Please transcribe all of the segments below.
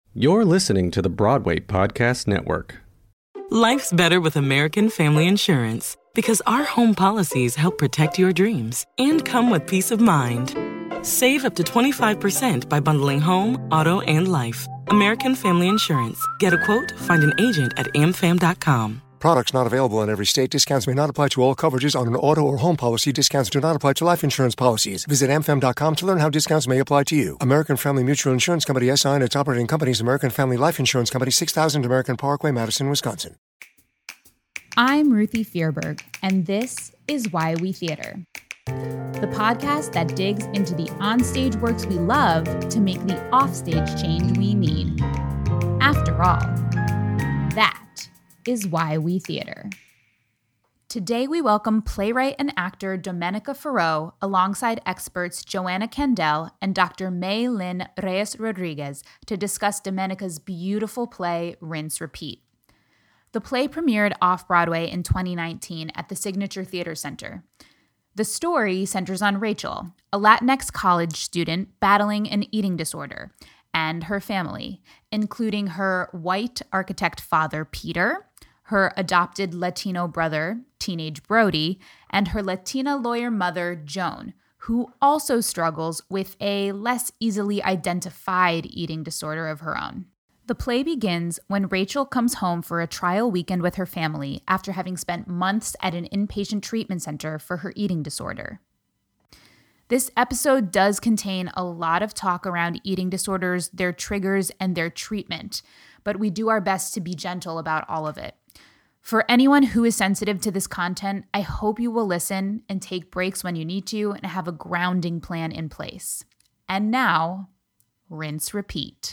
You're listening to the Broadway Podcast Network. Life's better with American Family Insurance because our home policies help protect your dreams and come with peace of mind. Save up to 25% by bundling home, auto, and life. American Family Insurance. Get a quote, find an agent at amfam.com. Products not available in every state. Discounts may not apply to all coverages on an auto or home policy. Discounts do not apply to life insurance policies. Visit amfam.com to learn how discounts may apply to you. American Family Mutual Insurance Company, S.I. and its operating companies, American Family Life Insurance Company, 6000 American Parkway, Madison, Wisconsin. I'm Ruthie Fierberg, and this is Why We Theater, the podcast that digs into the onstage works we love to make the offstage change we need. After all, that is Why We Theater. Today we welcome playwright and actor Domenica Ferro alongside experts Joanna Kendall and Dr. May Lynn Reyes-Rodriguez to discuss Domenica's beautiful play, Rinse Repeat. The play premiered off-Broadway in 2019 at the Signature Theater Center. The story centers on Rachel, a Latinx college student battling an eating disorder, and her family, including her white architect father, Peter, her adopted Latino brother, teenage Brody, and her Latina lawyer mother, Joan, who also struggles with a less easily identified eating disorder of her own. The play begins when Rachel comes home for a trial weekend with her family after having spent months at an inpatient treatment center for her eating disorder. This episode does contain a lot of talk around eating disorders, their triggers, and their treatment, but we do our best to be gentle about all of it. For anyone who is sensitive to this content, I hope you will listen and take breaks when you need to and have a grounding plan in place. And now, rinse, repeat.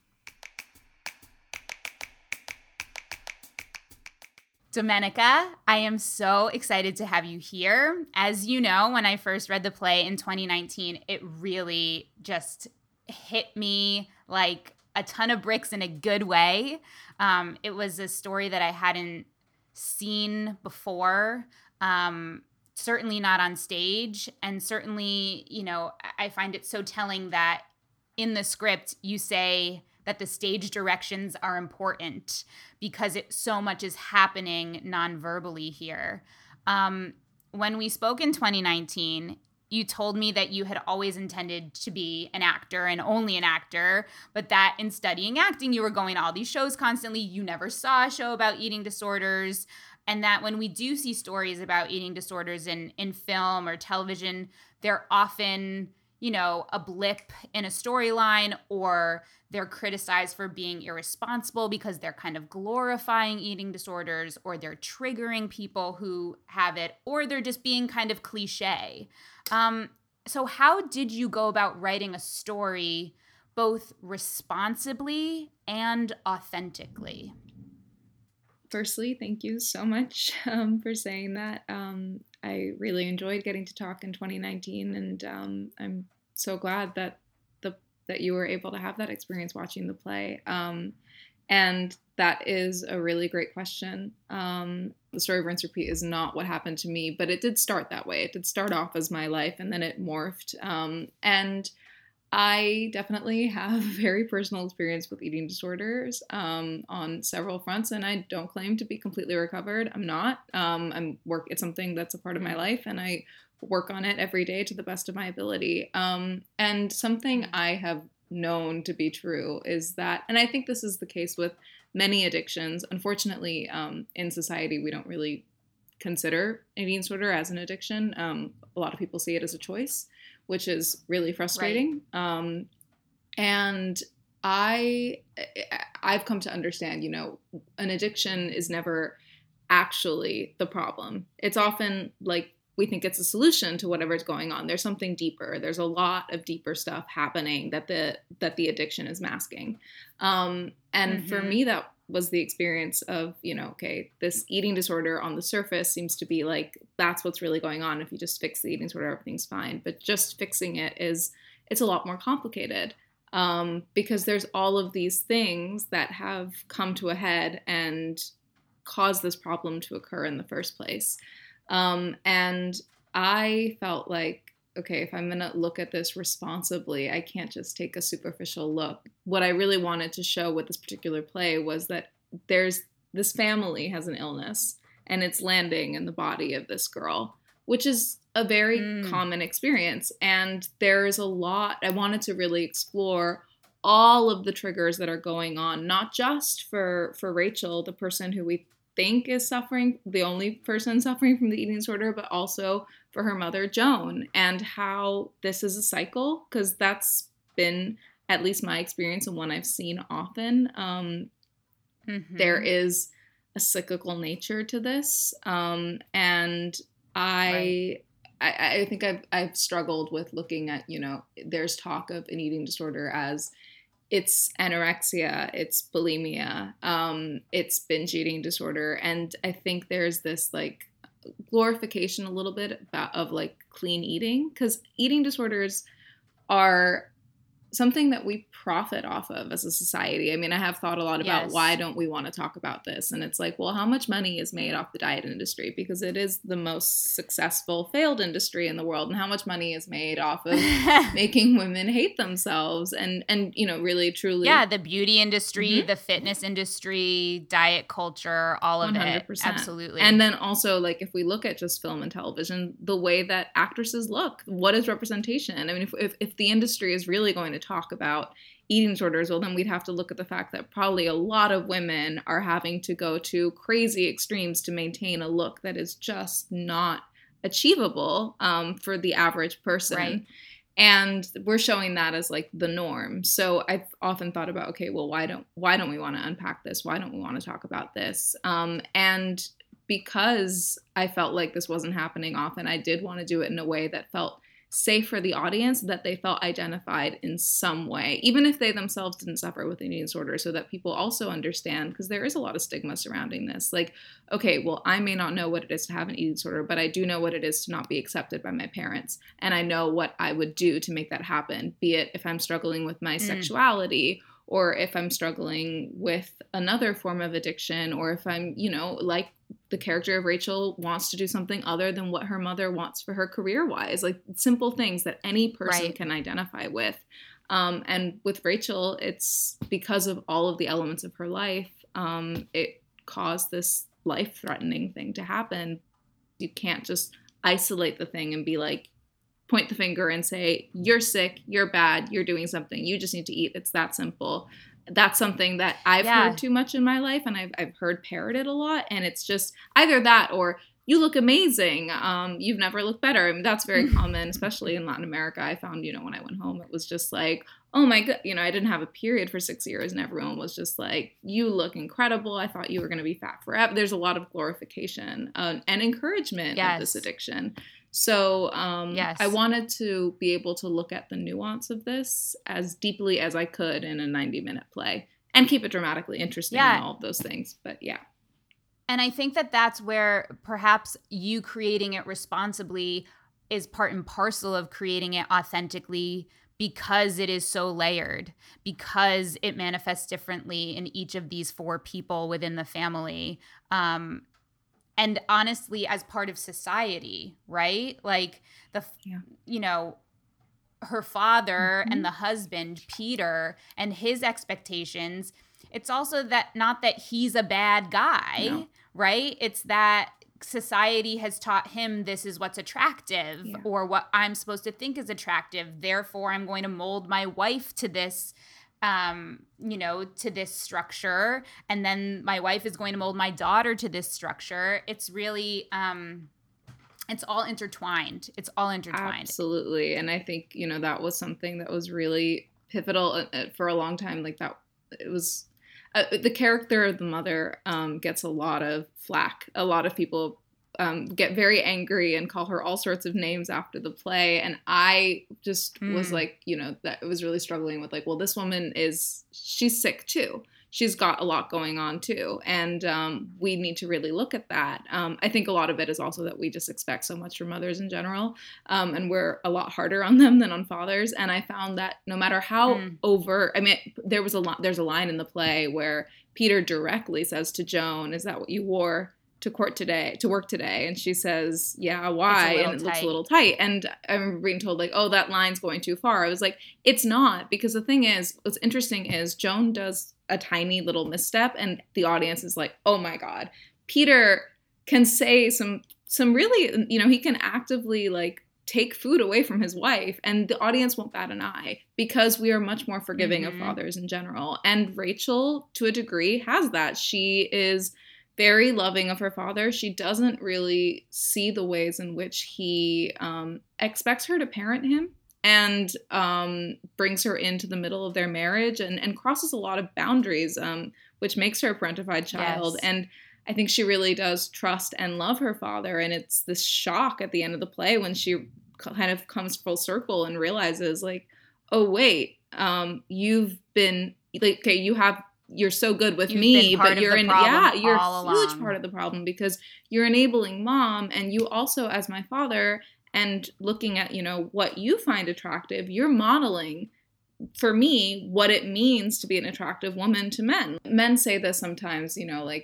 Domenica, I am so excited to have you here. As you know, when I first read the play in 2019, it really just hit me like a ton of bricks in a good way. It was a story that I hadn't seen before, certainly not on stage. And certainly, I find it so telling that in the script, you say that the stage directions are important because so much is happening non-verbally here. When we spoke in 2019, you told me that you had always intended to be an actor and only an actor, but that in studying acting, you were going to all these shows constantly. You never saw a show about eating disorders. And that when we do see stories about eating disorders in film or television, they're often, a blip in a storyline, or they're criticized for being irresponsible because they're kind of glorifying eating disorders, or they're triggering people who have it, or they're just being kind of cliche. So how did you go about writing a story both responsibly and authentically? Firstly, thank you so much for saying that. I really enjoyed getting to talk in 2019, and I'm so glad that you were able to have that experience watching the play. And that is a really great question. The story of Rinse Repeat is not what happened to me, but it did start that way. It did start off as my life, and then it morphed. And I definitely have a very personal experience with eating disorders on several fronts, and I don't claim to be completely recovered. I'm not. It's something that's a part of my life, and I work on it every day to the best of my ability. And something I have known to be true is that, and I think this is the case with many addictions. Unfortunately, in society, we don't really consider eating disorder as an addiction. A lot of people see it as a choice, which is really frustrating. Right. And I've come to understand, an addiction is never actually the problem. It's often like we think it's a solution to whatever's going on. There's something deeper. There's a lot of deeper stuff happening that the addiction is masking. For me, that was the experience of, this eating disorder on the surface seems to be like, that's what's really going on. If you just fix the eating disorder, everything's fine. But just fixing it's a lot more complicated because there's all of these things that have come to a head and caused this problem to occur in the first place. And I felt like okay, if I'm going to look at this responsibly, I can't just take a superficial look. What I really wanted to show with this particular play was that this family has an illness and it's landing in the body of this girl, which is a very common experience. And there's a lot, I wanted to really explore all of the triggers that are going on, not just for Rachel, the person who we think is suffering, the only person suffering from the eating disorder, but also for her mother, Joan, and how this is a cycle, because that's been at least my experience and one I've seen often. There is a cyclical nature to this. And I think I've struggled with looking at, there's talk of an eating disorder as it's anorexia, it's bulimia, it's binge eating disorder. And I think there's this like glorification a little bit of like clean eating, because eating disorders are something that we profit off of as a society. I mean, I have thought a lot about why don't we want to talk about this? And it's like, well, how much money is made off the diet industry? Because it is the most successful failed industry in the world. And how much money is made off of making women hate themselves and really, truly. Yeah, the beauty industry, the fitness industry, diet culture, all of 100%. It. Absolutely. And then also, like, if we look at just film and television, the way that actresses look, what is representation? I mean, if the industry is really going to talk about eating disorders, well, then we'd have to look at the fact that probably a lot of women are having to go to crazy extremes to maintain a look that is just not achievable for the average person. Right. And we're showing that as like the norm. So I've often thought about, okay, well, why don't we want to unpack this? Why don't we want to talk about this? And because I felt like this wasn't happening often, I did want to do it in a way that felt safe for the audience, that they felt identified in some way, even if they themselves didn't suffer with an eating disorder, so that people also understand, because there is a lot of stigma surrounding this. Like, okay, well, I may not know what it is to have an eating disorder, but I do know what it is to not be accepted by my parents. And I know what I would do to make that happen, be it if I'm struggling with my sexuality, or if I'm struggling with another form of addiction, or if I'm, like the character of Rachel wants to do something other than what her mother wants for her career-wise, like simple things that any person can identify with. And with Rachel, it's because of all of the elements of her life, it caused this life-threatening thing to happen. You can't just isolate the thing and be like, point the finger and say, you're sick, you're bad, you're doing something, you just need to eat. It's that simple. That's something that I've heard too much in my life, and I've heard parroted a lot. And it's just either that or you look amazing. You've never looked better. I mean, that's very common, especially in Latin America. I found, when I went home, it was just like, oh my God, I didn't have a period for 6 years, and everyone was just like, you look incredible. I thought you were going to be fat forever. There's a lot of glorification and encouragement of this addiction. So I wanted to be able to look at the nuance of this as deeply as I could in a 90-minute play and keep it dramatically interesting and all of those things. But yeah. And I think that that's where perhaps you creating it responsibly is part and parcel of creating it authentically, because it is so layered, because it manifests differently in each of these 4 people within the family. And honestly, as part of society, right? Like her father and the husband, Peter, and his expectations. It's also that not that he's a bad guy, right? It's that society has taught him this is what's attractive or what I'm supposed to think is attractive. Therefore, I'm going to mold my wife to this to this structure, and then my wife is going to mold my daughter to this structure. It's really, it's all intertwined. Absolutely. And I think, that was something that was really pivotal for a long time. Like that, it was, the character of the mother gets a lot of flack. A lot of people get very angry and call her all sorts of names after the play. And I just was like, that I was really struggling with like, well, this woman she's sick too. She's got a lot going on too. And we need to really look at that. I think a lot of it is also that we just expect so much from mothers in general. And we're a lot harder on them than on fathers. And I found that no matter how overt, there's a line in the play where Peter directly says to Joan, "Is that what you wore to work today. And she says, yeah, why? And it looks a little tight. And I remember being told like, oh, that line's going too far. I was like, it's not, because the thing is, what's interesting is Joan does a tiny little misstep and the audience is like, oh my God, Peter can say some really, he can actively like take food away from his wife and the audience won't bat an eye because we are much more forgiving of fathers in general. And Rachel, to a degree, has that. She is very loving of her father. She doesn't really see the ways in which he expects her to parent him and brings her into the middle of their marriage and crosses a lot of boundaries, which makes her a parentified child. Yes. And I think she really does trust and love her father. And it's this shock at the end of the play when she kind of comes full circle and realizes like, oh, wait, you've been like, okay, you're so good with me, but you're you're a huge part of the problem because you're enabling mom. And you also, as my father, and looking at, what you find attractive, you're modeling for me what it means to be an attractive woman to men. Men say this sometimes,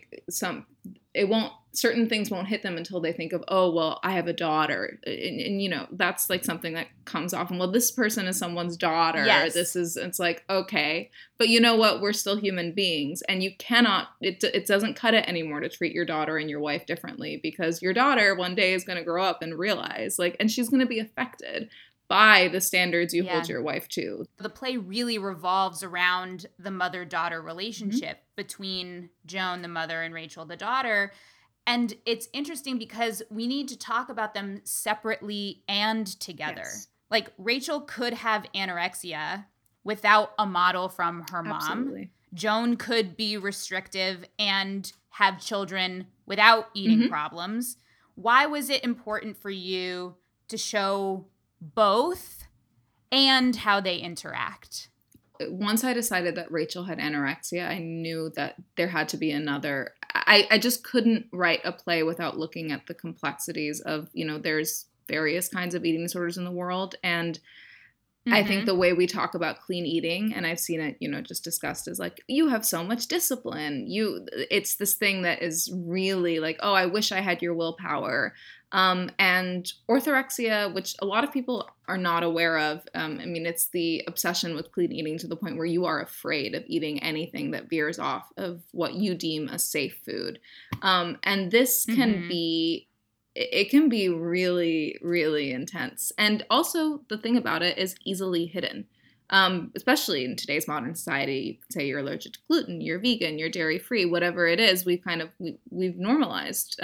certain things won't hit them until they think of, oh, well, I have a daughter. And that's like something that comes off. And well, this person is someone's daughter. Yes. It's like, okay, but you know what? We're still human beings and you cannot, it doesn't cut it anymore to treat your daughter and your wife differently because your daughter one day is going to grow up and realize and she's going to be affected by the standards you hold your wife to. The play really revolves around the mother-daughter relationship between Joan, the mother, and Rachel, the daughter. And it's interesting because we need to talk about them separately and together. Yes. Like Rachel could have anorexia without a model from her mom. Absolutely. Joan could be restrictive and have children without eating problems. Why was it important for you to show both and how they interact? Once I decided that Rachel had anorexia, I knew that there had to be another. I just couldn't write a play without looking at the complexities of, there's various kinds of eating disorders in the world. And I think the way we talk about clean eating, and I've seen it, just discussed as like, you have so much discipline. It's this thing that is really like, oh, I wish I had your willpower. And orthorexia, which a lot of people are not aware of. It's the obsession with clean eating to the point where you are afraid of eating anything that veers off of what you deem a safe food. And this can be, it can be really, really intense. And also the thing about it is easily hidden. Especially in today's modern society, you can say you're allergic to gluten, you're vegan, you're dairy free, whatever it is, we've normalized,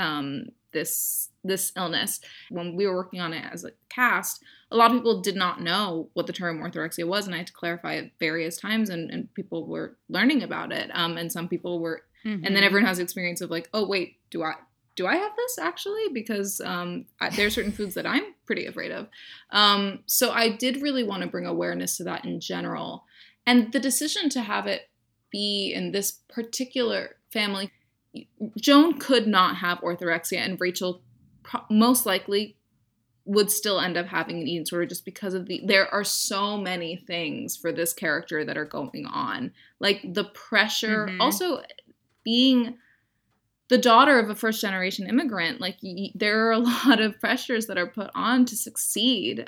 this illness. When we were working on it as a cast, a lot of people did not know what the term orthorexia was, and I had to clarify it various times, and people were learning about it. And some people were, and then everyone has experience of like, oh wait, do I have this actually? Because there are certain foods that I'm pretty afraid of. So I did really want to bring awareness to that in general. And the decision to have it be in this particular family, Joan could not have orthorexia, and Rachel most likely would still end up having an eating disorder just because of there are so many things for this character that are going on. Like the pressure, also being the daughter of a first generation immigrant, like there are a lot of pressures that are put on to succeed.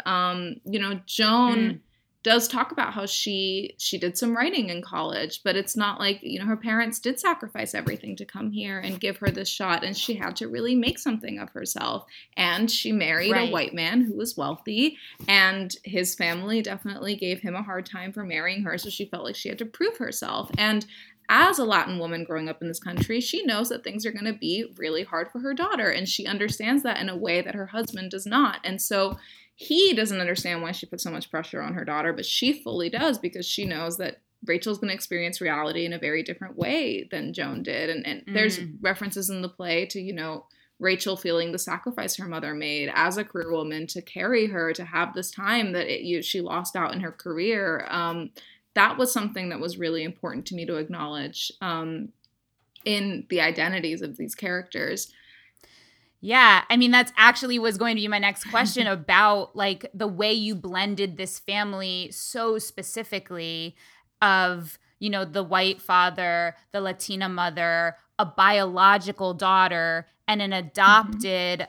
Joan does talk about how she did some writing in college, but it's not like, her parents did sacrifice everything to come here and give her this shot, and she had to really make something of herself. And she married a white man who was wealthy, and his family definitely gave him a hard time for marrying her, so she felt like she had to prove herself. And as a Latin woman growing up in this country, she knows that things are going to be really hard for her daughter, and she understands that in a way that her husband does not. And so he doesn't understand why she put so much pressure on her daughter, but she fully does, because she knows that Rachel's going to experience reality in a very different way than Joan did. And there's references in the play to, Rachel feeling the sacrifice her mother made as a career woman to carry her to have this time that she lost out in her career. That was something that was really important to me to acknowledge in the identities of these characters. Yeah, that's actually was going to be my next question about like the way you blended this family so specifically of, the white father, the Latina mother, a biological daughter, and an adopted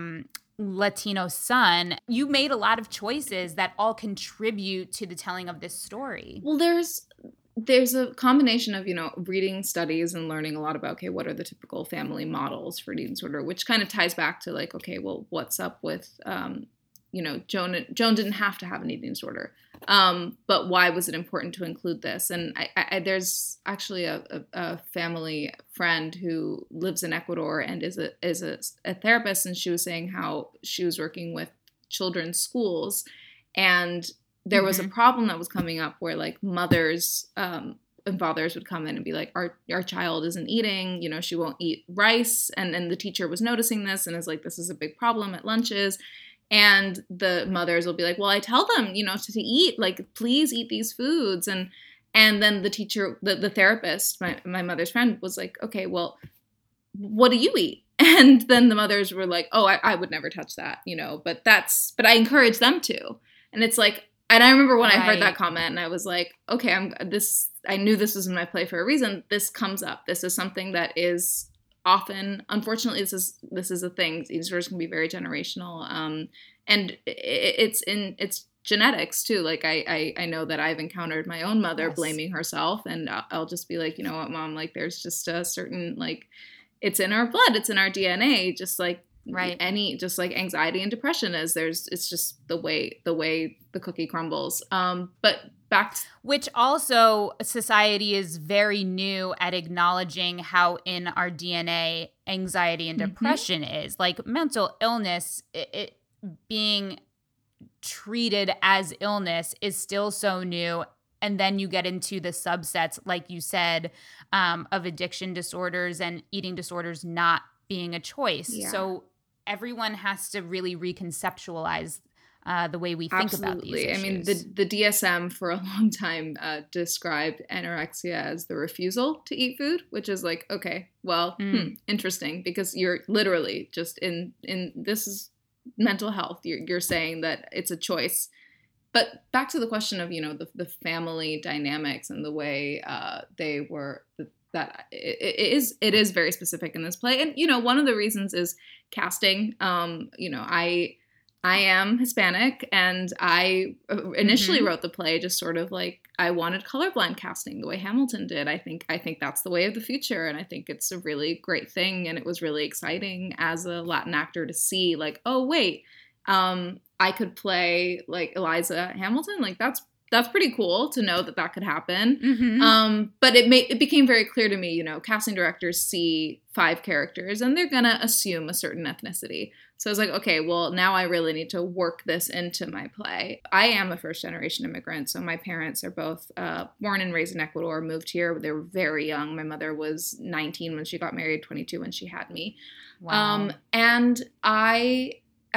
Latino son, you made a lot of choices that all contribute to the telling of this story. Well, there's a combination of, reading studies and learning a lot about, okay, what are the typical family models for eating disorder, which kind of ties back to like, okay, well, what's up with, Joan didn't have to have an eating disorder. But why was it important to include this? And I there's actually a family friend who lives in Ecuador and is a therapist, and she was saying how she was working with children's schools, and there was a problem that was coming up where like mothers and fathers would come in and be like, our child isn't eating, she won't eat rice, and the teacher was noticing this and is like, this is a big problem at lunches. And the mothers will be like, well, I tell them, to eat, like, please eat these foods. And then the teacher, the therapist, my mother's friend was like, okay, well, what do you eat? And then the mothers were like, oh, I would never touch that, but I encourage them to. And it's like, and I remember when I heard that comment and I was like, okay, I knew this was in my play for a reason. This comes up. This is something that is often, unfortunately, this is a thing. Eating disorders can be very generational, and it's genetics too. Like I know that I've encountered my own mother blaming herself, and I'll just be like, you know what, Mom, like there's just a certain, like, it's in our blood, it's in our DNA, just like just like anxiety and depression is. It's just the way the cookie crumbles. But back to- which also society is very new at acknowledging how in our DNA anxiety and depression is. Like mental illness, it being treated as illness is still so new. And then you get into the subsets, like you said, of addiction disorders and eating disorders not being a choice. Yeah. So everyone has to really reconceptualize the way we think about these issues. I mean, the DSM for a long time described anorexia as the refusal to eat food, which is like, okay, well, interesting, because you're literally just in this is mental health. You're saying that it's a choice. But back to the question of, the family dynamics and the way they were, that it is very specific in this play. And, one of the reasons is casting. I am Hispanic, and I initially wrote the play just sort of like I wanted colorblind casting the way Hamilton did. I think that's the way of the future, and I think it's a really great thing, and it was really exciting as a Latin actor to see like, oh wait, I could play like Eliza Hamilton. Like that's pretty cool to know that could happen. But it became very clear to me, casting directors see 5 characters and they're going to assume a certain ethnicity. So I was like, okay, well, now I really need to work this into my play. I am a first-generation immigrant, so my parents are both born and raised in Ecuador, moved here. They were very young. My mother was 19 when she got married, 22 when she had me. Wow. And I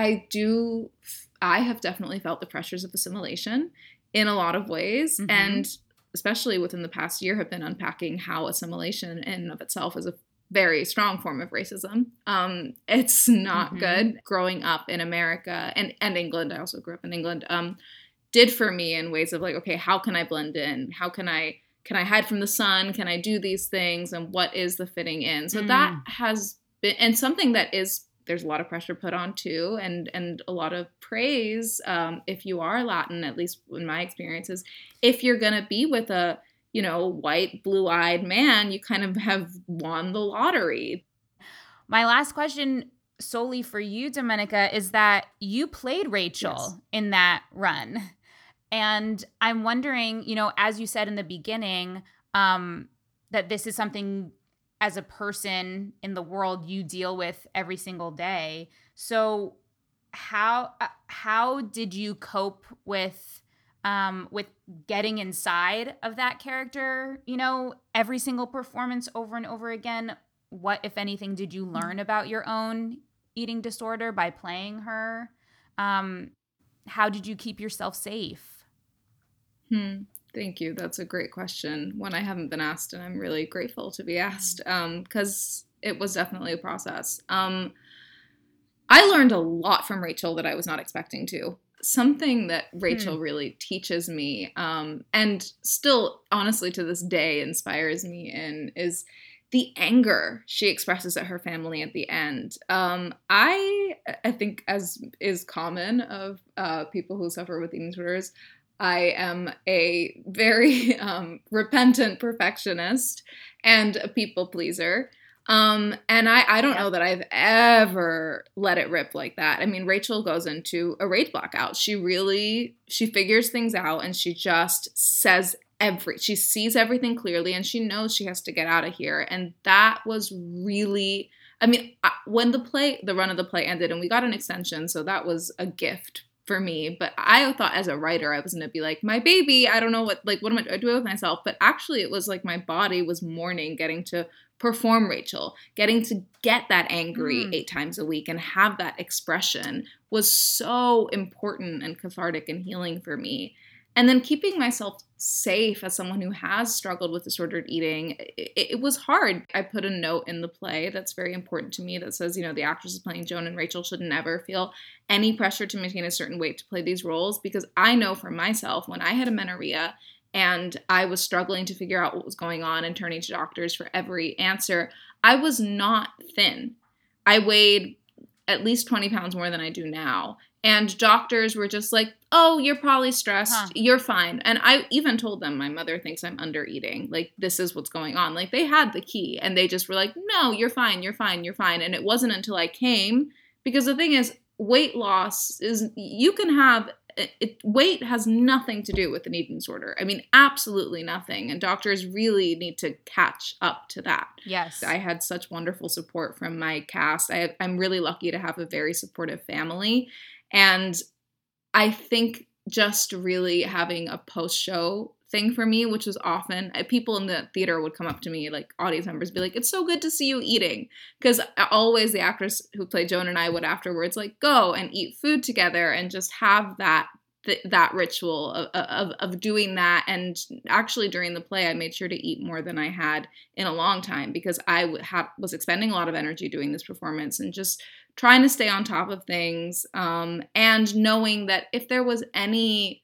have definitely felt the pressures of assimilation in a lot of ways, and especially within the past year have been unpacking how assimilation in and of itself is a very strong form of racism. It's not good. Growing up in America and England, I also grew up in England, did for me in ways of like, okay, how can I blend in? How can I hide from the sun? Can I do these things? And what is the fitting in? So that has been, and something that is, there's a lot of pressure put on too, and a lot of praise if you are Latin, at least in my experiences. If you're going to be with a, white, blue-eyed man, you kind of have won the lottery. My last question solely for you, Domenica, is that you played Rachel in that run. And I'm wondering, as you said in the beginning, that this is something as a person in the world you deal with every single day. So how did you cope with getting inside of that character, every single performance over and over again? What, if anything, did you learn about your own eating disorder by playing her? How did you keep yourself safe? Thank you. That's a great question. One I haven't been asked, and I'm really grateful to be asked, because it was definitely a process. I learned a lot from Rachel that I was not expecting to. Something that Rachel really teaches me, and still honestly to this day inspires me in, is the anger she expresses at her family at the end. I think, as is common of people who suffer with eating disorders, I am a very repentant perfectionist and a people pleaser. And I don't know that I've ever let it rip like that. I mean, Rachel goes into a rage blackout. She figures things out, and she just says she sees everything clearly, and she knows she has to get out of here. And that was really, I mean, when the run of the play ended and we got an extension, so that was a gift for me. But I thought as a writer, I was going to be like, my baby, I don't know what am I doing with myself? But actually it was like my body was mourning getting to perform Rachel, getting to get that angry 8 times a week and have that expression was so important and cathartic and healing for me. And then keeping myself safe as someone who has struggled with disordered eating, it was hard. I put a note in the play that's very important to me that says, the actresses playing Joan and Rachel should never feel any pressure to maintain a certain weight to play these roles, because I know for myself, when I had amenorrhea and I was struggling to figure out what was going on and turning to doctors for every answer, I was not thin. I weighed at least 20 pounds more than I do now. And doctors were just like, oh, you're probably stressed. You're fine. And I even told them my mother thinks I'm under eating. Like, this is what's going on. Like, they had the key and they just were like, no, you're fine. You're fine. You're fine. And it wasn't until I came, because the thing is, weight loss is, you can have weight has nothing to do with an eating disorder. I mean, absolutely nothing. And doctors really need to catch up to that. Yes. I had such wonderful support from my cast. I'm really lucky to have a very supportive family. And I think just really having a post-show thing for me, which was often, people in the theater would come up to me, like audience members, be like, it's so good to see you eating. Because always the actress who played Joan and I would afterwards like go and eat food together and just have that ritual of doing that. And actually during the play, I made sure to eat more than I had in a long time, because I was expending a lot of energy doing this performance and just trying to stay on top of things, and knowing that if there was anything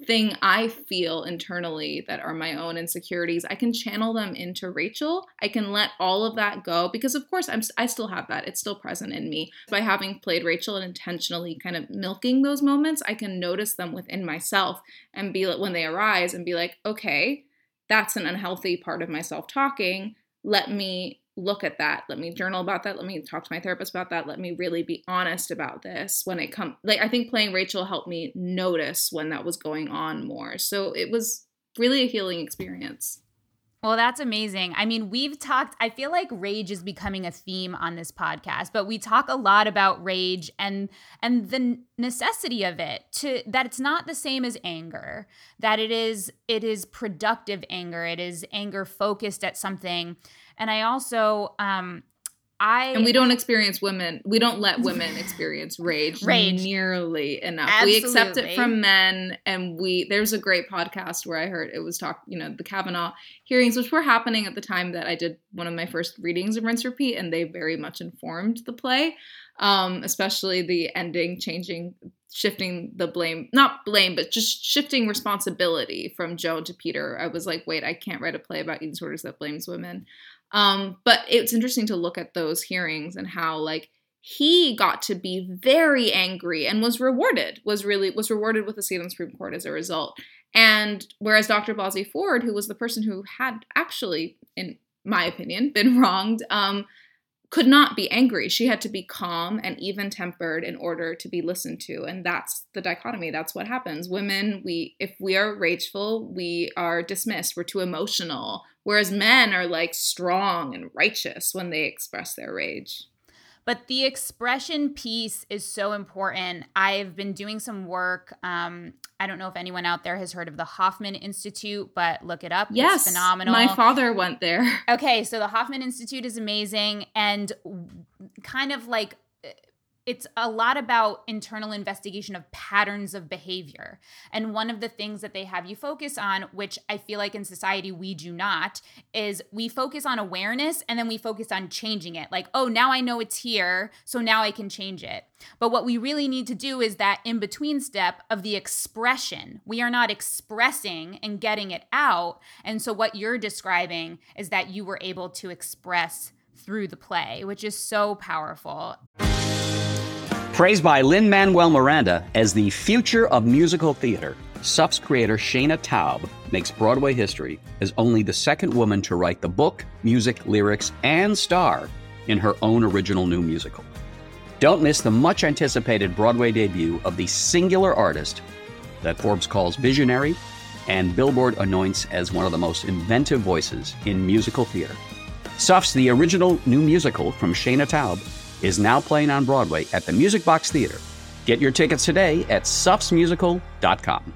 I feel internally that are my own insecurities, I can channel them into Rachel. I can let all of that go, because of course I still have that. It's still present in me. By having played Rachel and intentionally kind of milking those moments, I can notice them within myself and be like, when they arise, and be like, okay, that's an unhealthy part of myself talking. Let me look at that. Let me journal about that. Let me talk to my therapist about that. Let me really be honest about this when it comes. Like, I think playing Rachel helped me notice when that was going on more. So it was really a healing experience. Well, that's amazing. I mean, I feel like rage is becoming a theme on this podcast, but we talk a lot about rage and the necessity of it, that it's not the same as anger, that it is productive anger. It is anger focused at something. And I also, and we don't let women experience rage nearly enough. Absolutely. We accept it from men, and there's a great podcast where I heard it was the Kavanaugh hearings, which were happening at the time that I did one of my first readings of Rinse Repeat, and they very much informed the play, especially the ending shifting the blame, not blame, but just shifting responsibility from Joan to Peter. I was like, wait, I can't write a play about eating disorders that blames women. But it's interesting to look at those hearings and how, like, he got to be very angry and was rewarded with a seat on the Supreme Court as a result. And whereas Dr. Blasey Ford, who was the person who had actually, in my opinion, been wronged, could not be angry. She had to be calm and even-tempered in order to be listened to. And that's the dichotomy. That's what happens. Women, if we are rageful, we are dismissed. We're too emotional. Whereas men are like strong and righteous when they express their rage. But the expression piece is so important. I've been doing some work. I don't know if anyone out there has heard of the Hoffman Institute, but look it up. Yes, it's phenomenal. My father went there. Okay, so the Hoffman Institute is amazing, and kind of like it's a lot about internal investigation of patterns of behavior. And one of the things that they have you focus on, which I feel like in society we do not, is we focus on awareness and then we focus on changing it. Like, oh, now I know it's here, so now I can change it. But what we really need to do is that in-between step of the expression. We are not expressing and getting it out. And so what you're describing is that you were able to express through the play, which is so powerful. Praised by Lin-Manuel Miranda as the future of musical theater, SUF's creator Shana Taub makes Broadway history as only the second woman to write the book, music, lyrics, and star in her own original new musical. Don't miss the much-anticipated Broadway debut of the singular artist that Forbes calls visionary and Billboard anoints as one of the most inventive voices in musical theater. SUF's The Original New Musical from Shana Taub is now playing on Broadway at the Music Box Theater. Get your tickets today at sufsmusical.com.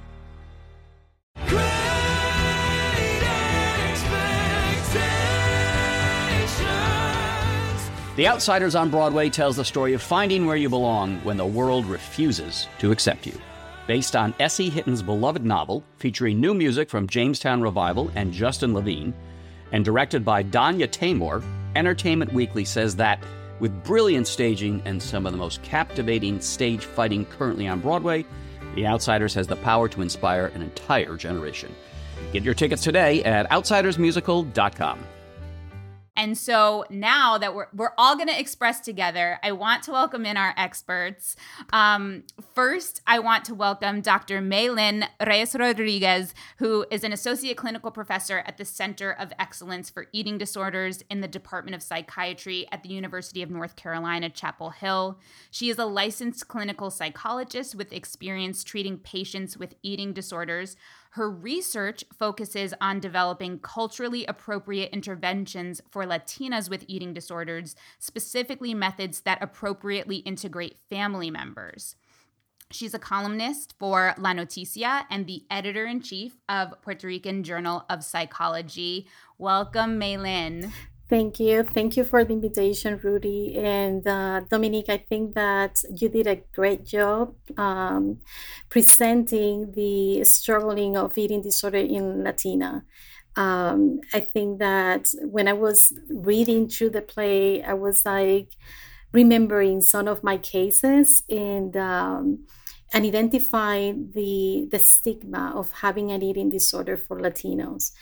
The Outsiders on Broadway tells the story of finding where you belong when the world refuses to accept you. Based on S.E. Hitton's beloved novel, featuring new music from Jamestown Revival and Justin Levine, and directed by Danya Taymor, Entertainment Weekly says that with brilliant staging and some of the most captivating stage fighting currently on Broadway, The Outsiders has the power to inspire an entire generation. Get your tickets today at outsidersmusical.com. And so now that we're all going to express together, I want to welcome in our experts. First, I want to welcome Dr. Maylin Reyes-Rodriguez, who is an associate clinical professor at the Center of Excellence for Eating Disorders in the Department of Psychiatry at the University of North Carolina, Chapel Hill. She is a licensed clinical psychologist with experience treating patients with eating disorders. Her research focuses on developing culturally appropriate interventions for Latinas with eating disorders, specifically methods that appropriately integrate family members. She's a columnist for La Noticia and the editor-in-chief of Puerto Rican Journal of Psychology. Welcome, Maylin. Thank you. Thank you for the invitation, Rudy. And Dominique, I think that you did a great job presenting the struggling of eating disorder in Latina. I think that when I was reading through the play, I was like remembering some of my cases and identifying the stigma of having an eating disorder for Latinos.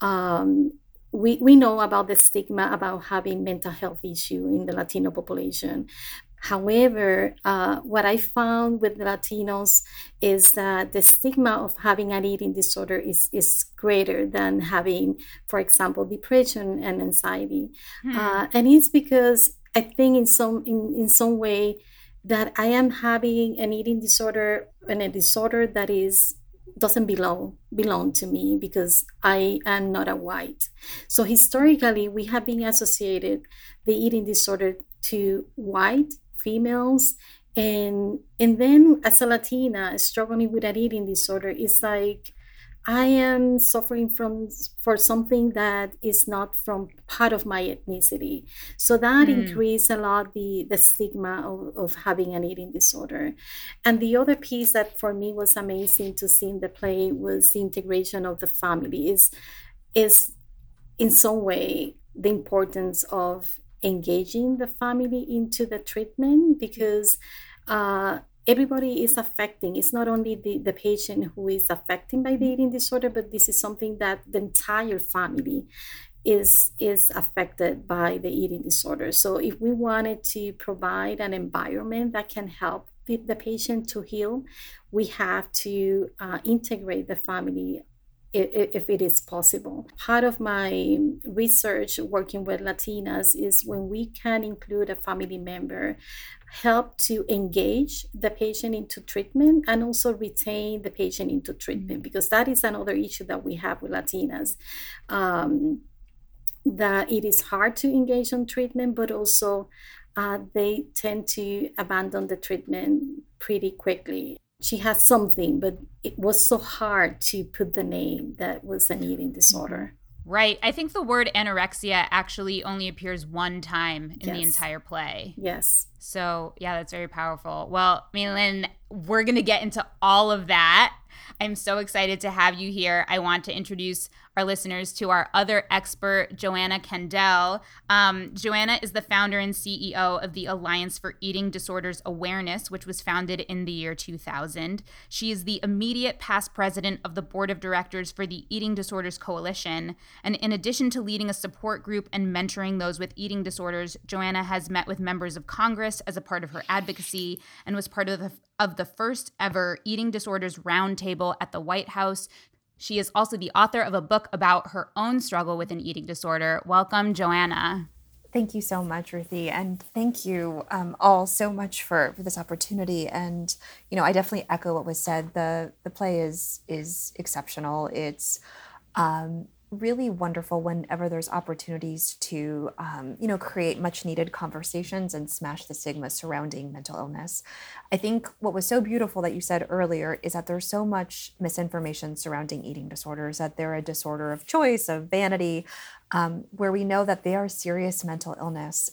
We know about the stigma about having mental health issue in the Latino population. However, what I found with the Latinos is that the stigma of having an eating disorder is greater than having, for example, depression and anxiety. And it's because I think in some way that I am having an eating disorder and a disorder that doesn't belong to me because I am not a white. So historically, we have been associated the eating disorder to white females, and then as a Latina struggling with an eating disorder, it's like I am suffering for something that is not from part of my ethnicity. So that increased a lot the stigma of having an eating disorder. And the other piece that for me was amazing to see in the play was the integration of the family. Is in some way the importance of engaging the family into the treatment, because everybody is affecting. It's not only the patient who is affected by the eating disorder, but this is something that the entire family is affected by the eating disorder. So if we wanted to provide an environment that can help the patient to heal, we have to integrate the family if it is possible. Part of my research working with Latinas is when we can include a family member, help to engage the patient into treatment and also retain the patient into treatment, because that is another issue that we have with Latinas, that it is hard to engage on treatment, but also they tend to abandon the treatment pretty quickly. She has something, but it was so hard to put the name that was an eating disorder. Right. I think the word anorexia actually only appears one time in the entire play. Yes. So, yeah, that's very powerful. Well, Malin, we're going to get into all of that. I'm so excited to have you here. I want to introduce our listeners to our other expert, Joanna Kendall. Joanna is the founder and CEO of the Alliance for Eating Disorders Awareness, which was founded in the year 2000. She is the immediate past president of the board of directors for the Eating Disorders Coalition. And in addition to leading a support group and mentoring those with eating disorders, Joanna has met with members of Congress as a part of her advocacy and was part of the first ever Eating Disorders Roundtable at the White House. She is also the author of a book about her own struggle with an eating disorder. Welcome, Joanna. Thank you so much, Ruthie. And thank you all so much for this opportunity. And, I definitely echo what was said. The play is exceptional. It's really wonderful whenever there's opportunities to, create much needed conversations and smash the stigma surrounding mental illness. I think what was so beautiful that you said earlier is that there's so much misinformation surrounding eating disorders, that they're a disorder of choice, of vanity, where we know that they are serious mental illness.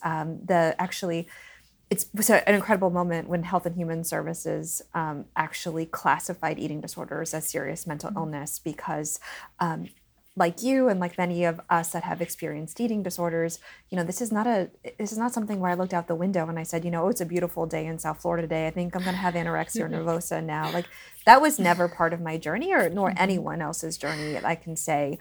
It was an incredible moment when Health and Human Services actually classified eating disorders as serious mental illness because like you and like many of us that have experienced eating disorders, this is not something where I looked out the window and I said, it's a beautiful day in South Florida today. I think I'm going to have anorexia nervosa now. Like that was never part of my journey nor anyone else's journey. I can say,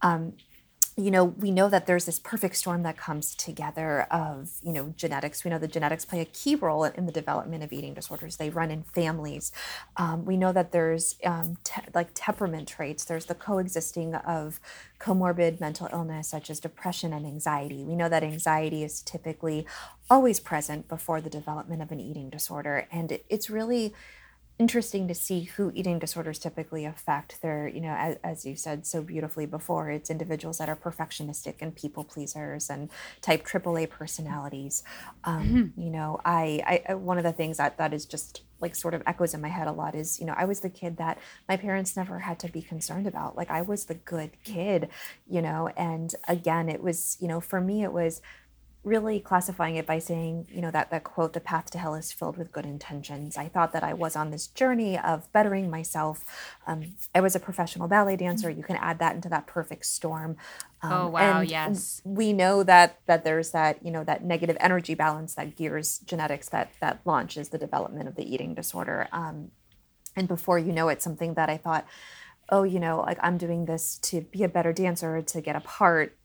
we know that there's this perfect storm that comes together of, genetics. We know that genetics play a key role in the development of eating disorders. They run in families. We know that there's temperament traits. There's the coexisting of comorbid mental illness such as depression and anxiety. We know that anxiety is typically always present before the development of an eating disorder. And it's really interesting to see who eating disorders typically affect. They're, as you said so beautifully before, it's individuals that are perfectionistic and people pleasers and type AAA personalities. I one of the things that is just like sort of echoes in my head a lot is, I was the kid that my parents never had to be concerned about. Like I was the good kid, and again, it was, for me, it was really classifying it by saying, that quote, the path to hell is filled with good intentions. I thought that I was on this journey of bettering myself. I was a professional ballet dancer. You can add that into that perfect storm. Oh, wow. Yes. We know that there's that, that negative energy balance that gears genetics that launches the development of the eating disorder. And before you know it, something that I thought, like I'm doing this to be a better dancer, to get a part.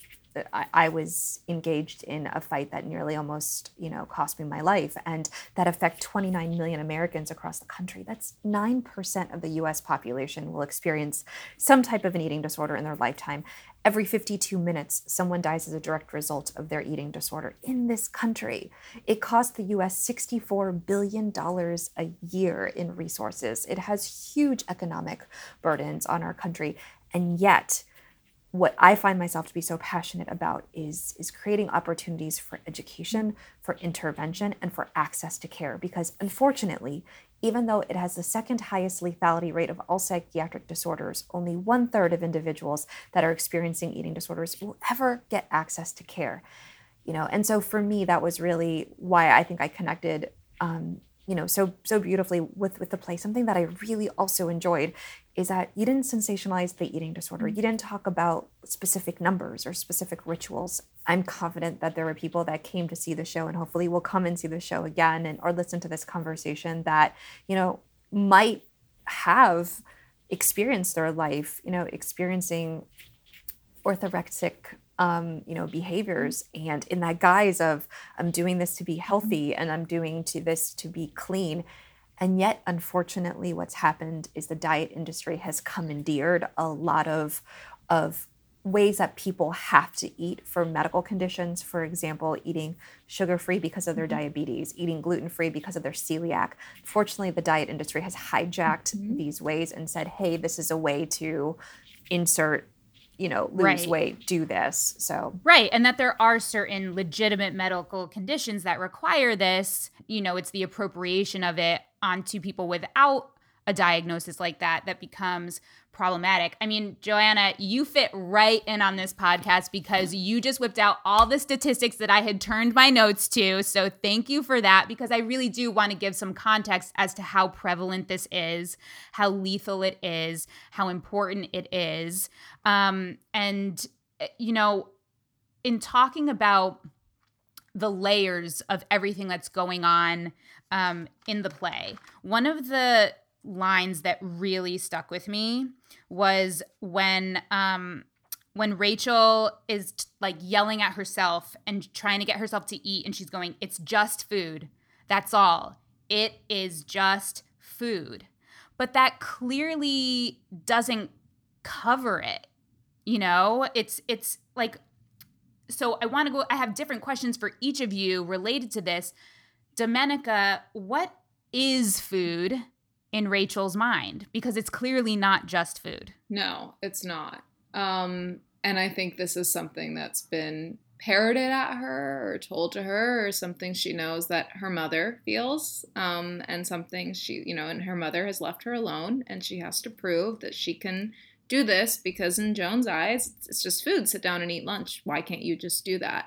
I was engaged in a fight that nearly almost, cost me my life, and that affect 29 million Americans across the country. That's 9% of the U.S. population will experience some type of an eating disorder in their lifetime. Every 52 minutes, someone dies as a direct result of their eating disorder in this country. It costs the U.S. $64 billion a year in resources. It has huge economic burdens on our country, and yet what I find myself to be so passionate about is creating opportunities for education, for intervention, and for access to care. Because unfortunately, even though it has the second highest lethality rate of all psychiatric disorders, only 1/3 of individuals that are experiencing eating disorders will ever get access to care. And so for me, that was really why I think I connected so beautifully with the play. Something that I really also enjoyed is that you didn't sensationalize the eating disorder. You didn't talk about specific numbers or specific rituals. I'm confident that there were people that came to see the show and hopefully will come and see the show again or listen to this conversation that, might have experienced their life, experiencing orthorexic behaviors, and in that guise of I'm doing this to be healthy and I'm doing this to be clean. And yet, unfortunately, what's happened is the diet industry has commandeered a lot of ways that people have to eat for medical conditions. For example, eating sugar-free because of their diabetes, eating gluten-free because of their celiac. Fortunately, the diet industry has hijacked these ways and said, hey, this is a way to insert lose weight, do this. So right. And that there are certain legitimate medical conditions that require this, it's the appropriation of it onto people without a diagnosis like that becomes problematic. I mean, Joanna, you fit right in on this podcast because you just whipped out all the statistics that I had turned my notes to. So thank you for that, because I really do want to give some context as to how prevalent this is, how lethal it is, how important it is. And, you know, in talking about the layers of everything that's going on in the play, one of the lines that really stuck with me was when Rachel is like yelling at herself and trying to get herself to eat, and she's going, "It's just food. That's all. It is just food." But that clearly doesn't cover it. You know, it's like, so I have different questions for each of you related to this. Domenica, what is food in Rachel's mind? Because it's clearly not just food. No, it's not. And I think this is something that's been parroted at her or told to her, or something she knows that her mother feels, and something she, you know, and her mother has left her alone, and she has to prove that she can do this because in Joan's eyes, it's just food. Sit down and eat lunch. Why can't you just do that?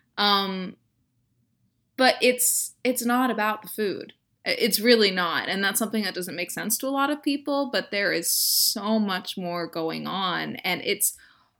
But it's not about the food. It's really not. And that's something that doesn't make sense to a lot of people, but there is so much more going on. And it's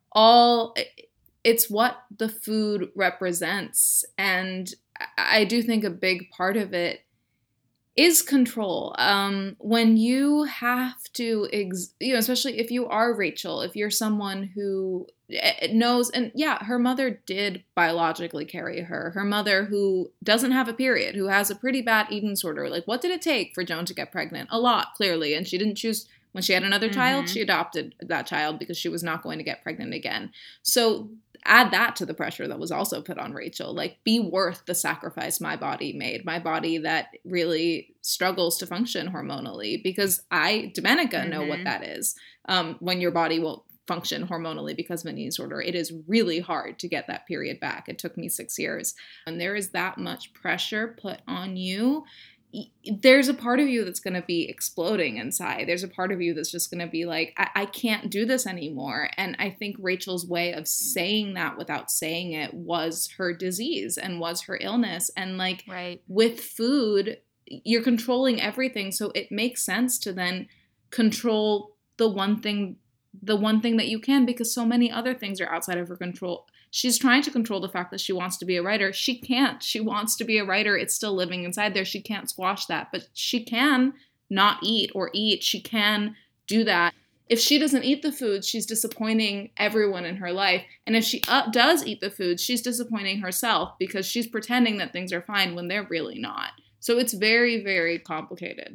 what the food represents. And I do think a big part of it is control. When you have to, especially if you are Rachel, if you're someone who knows, and yeah, her mother did biologically carry her. Her mother, who doesn't have a period, who has a pretty bad eating disorder. Like, what did it take for Joan to get pregnant? A lot, clearly. And she didn't choose, when she had another child, she adopted that child because she was not going to get pregnant again. So add that to the pressure that was also put on Rachel. Like, be worth the sacrifice my body made, my body that really struggles to function hormonally, because Domenica, know what that is. When your body won't function hormonally because of an eating disorder, it is really hard to get that period back. It took me 6 years. And there is that much pressure put on you. There's a part of you that's going to be exploding inside. There's a part of you that's just going to be like, I can't do this anymore. And I think Rachel's way of saying that without saying it was her disease and was her illness. And like, with food, you're controlling everything. So it makes sense to then control the one thing that you can, because so many other things are outside of her control. She's trying to control the fact that she wants to be a writer. She can't. She wants to be a writer. It's still living inside there. She can't squash that, but she can not eat or eat. She can do that. If she doesn't eat the food, she's disappointing everyone in her life. And if she does eat the food, she's disappointing herself because she's pretending that things are fine when they're really not. So it's very, very complicated.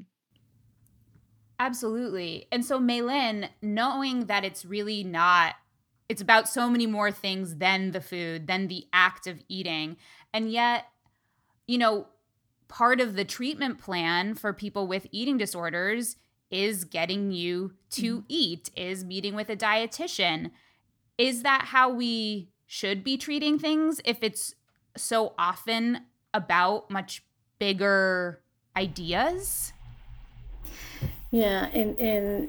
Absolutely. And so Maylin, knowing that it's really not, it's about so many more things than the food, than the act of eating. And yet, you know, part of the treatment plan for people with eating disorders is getting you to eat, is meeting with a dietitian. Is that how we should be treating things if it's so often about much bigger ideas? Yeah, and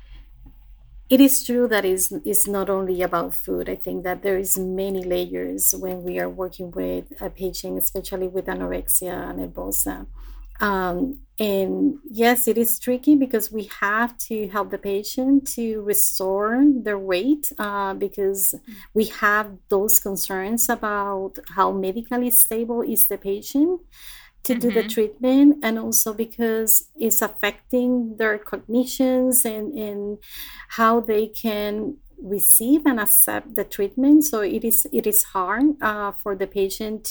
it is true that it's not only about food. I think that there is many layers when we are working with a patient, especially with anorexia nervosa. And yes, it is tricky because we have to help the patient to restore their weight because we have those concerns about how medically stable is the patient to do the treatment, and also because it's affecting their cognitions and how they can receive and accept the treatment. So it is hard for the patient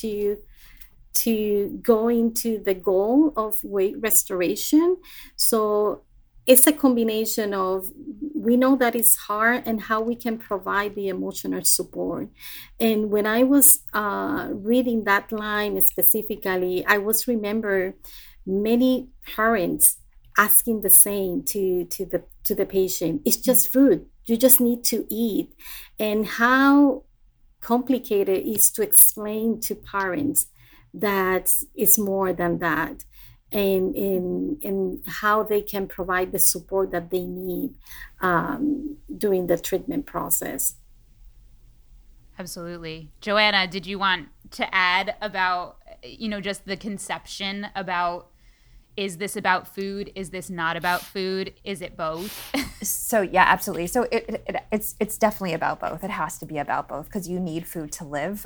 to go into the goal of weight restoration. So it's a combination of, we know that it's hard, and how we can provide the emotional support. And when I was reading that line specifically, I was remember many parents asking the same to the patient. It's just food. You just need to eat. And how complicated it is to explain to parents that it's more than that. in how they can provide the support that they need during the treatment process. Absolutely. Joanna, did you want to add about, just the conception about, is this about food? Is this not about food? Is it both? So yeah, absolutely. So it's definitely about both. It has to be about both because you need food to live.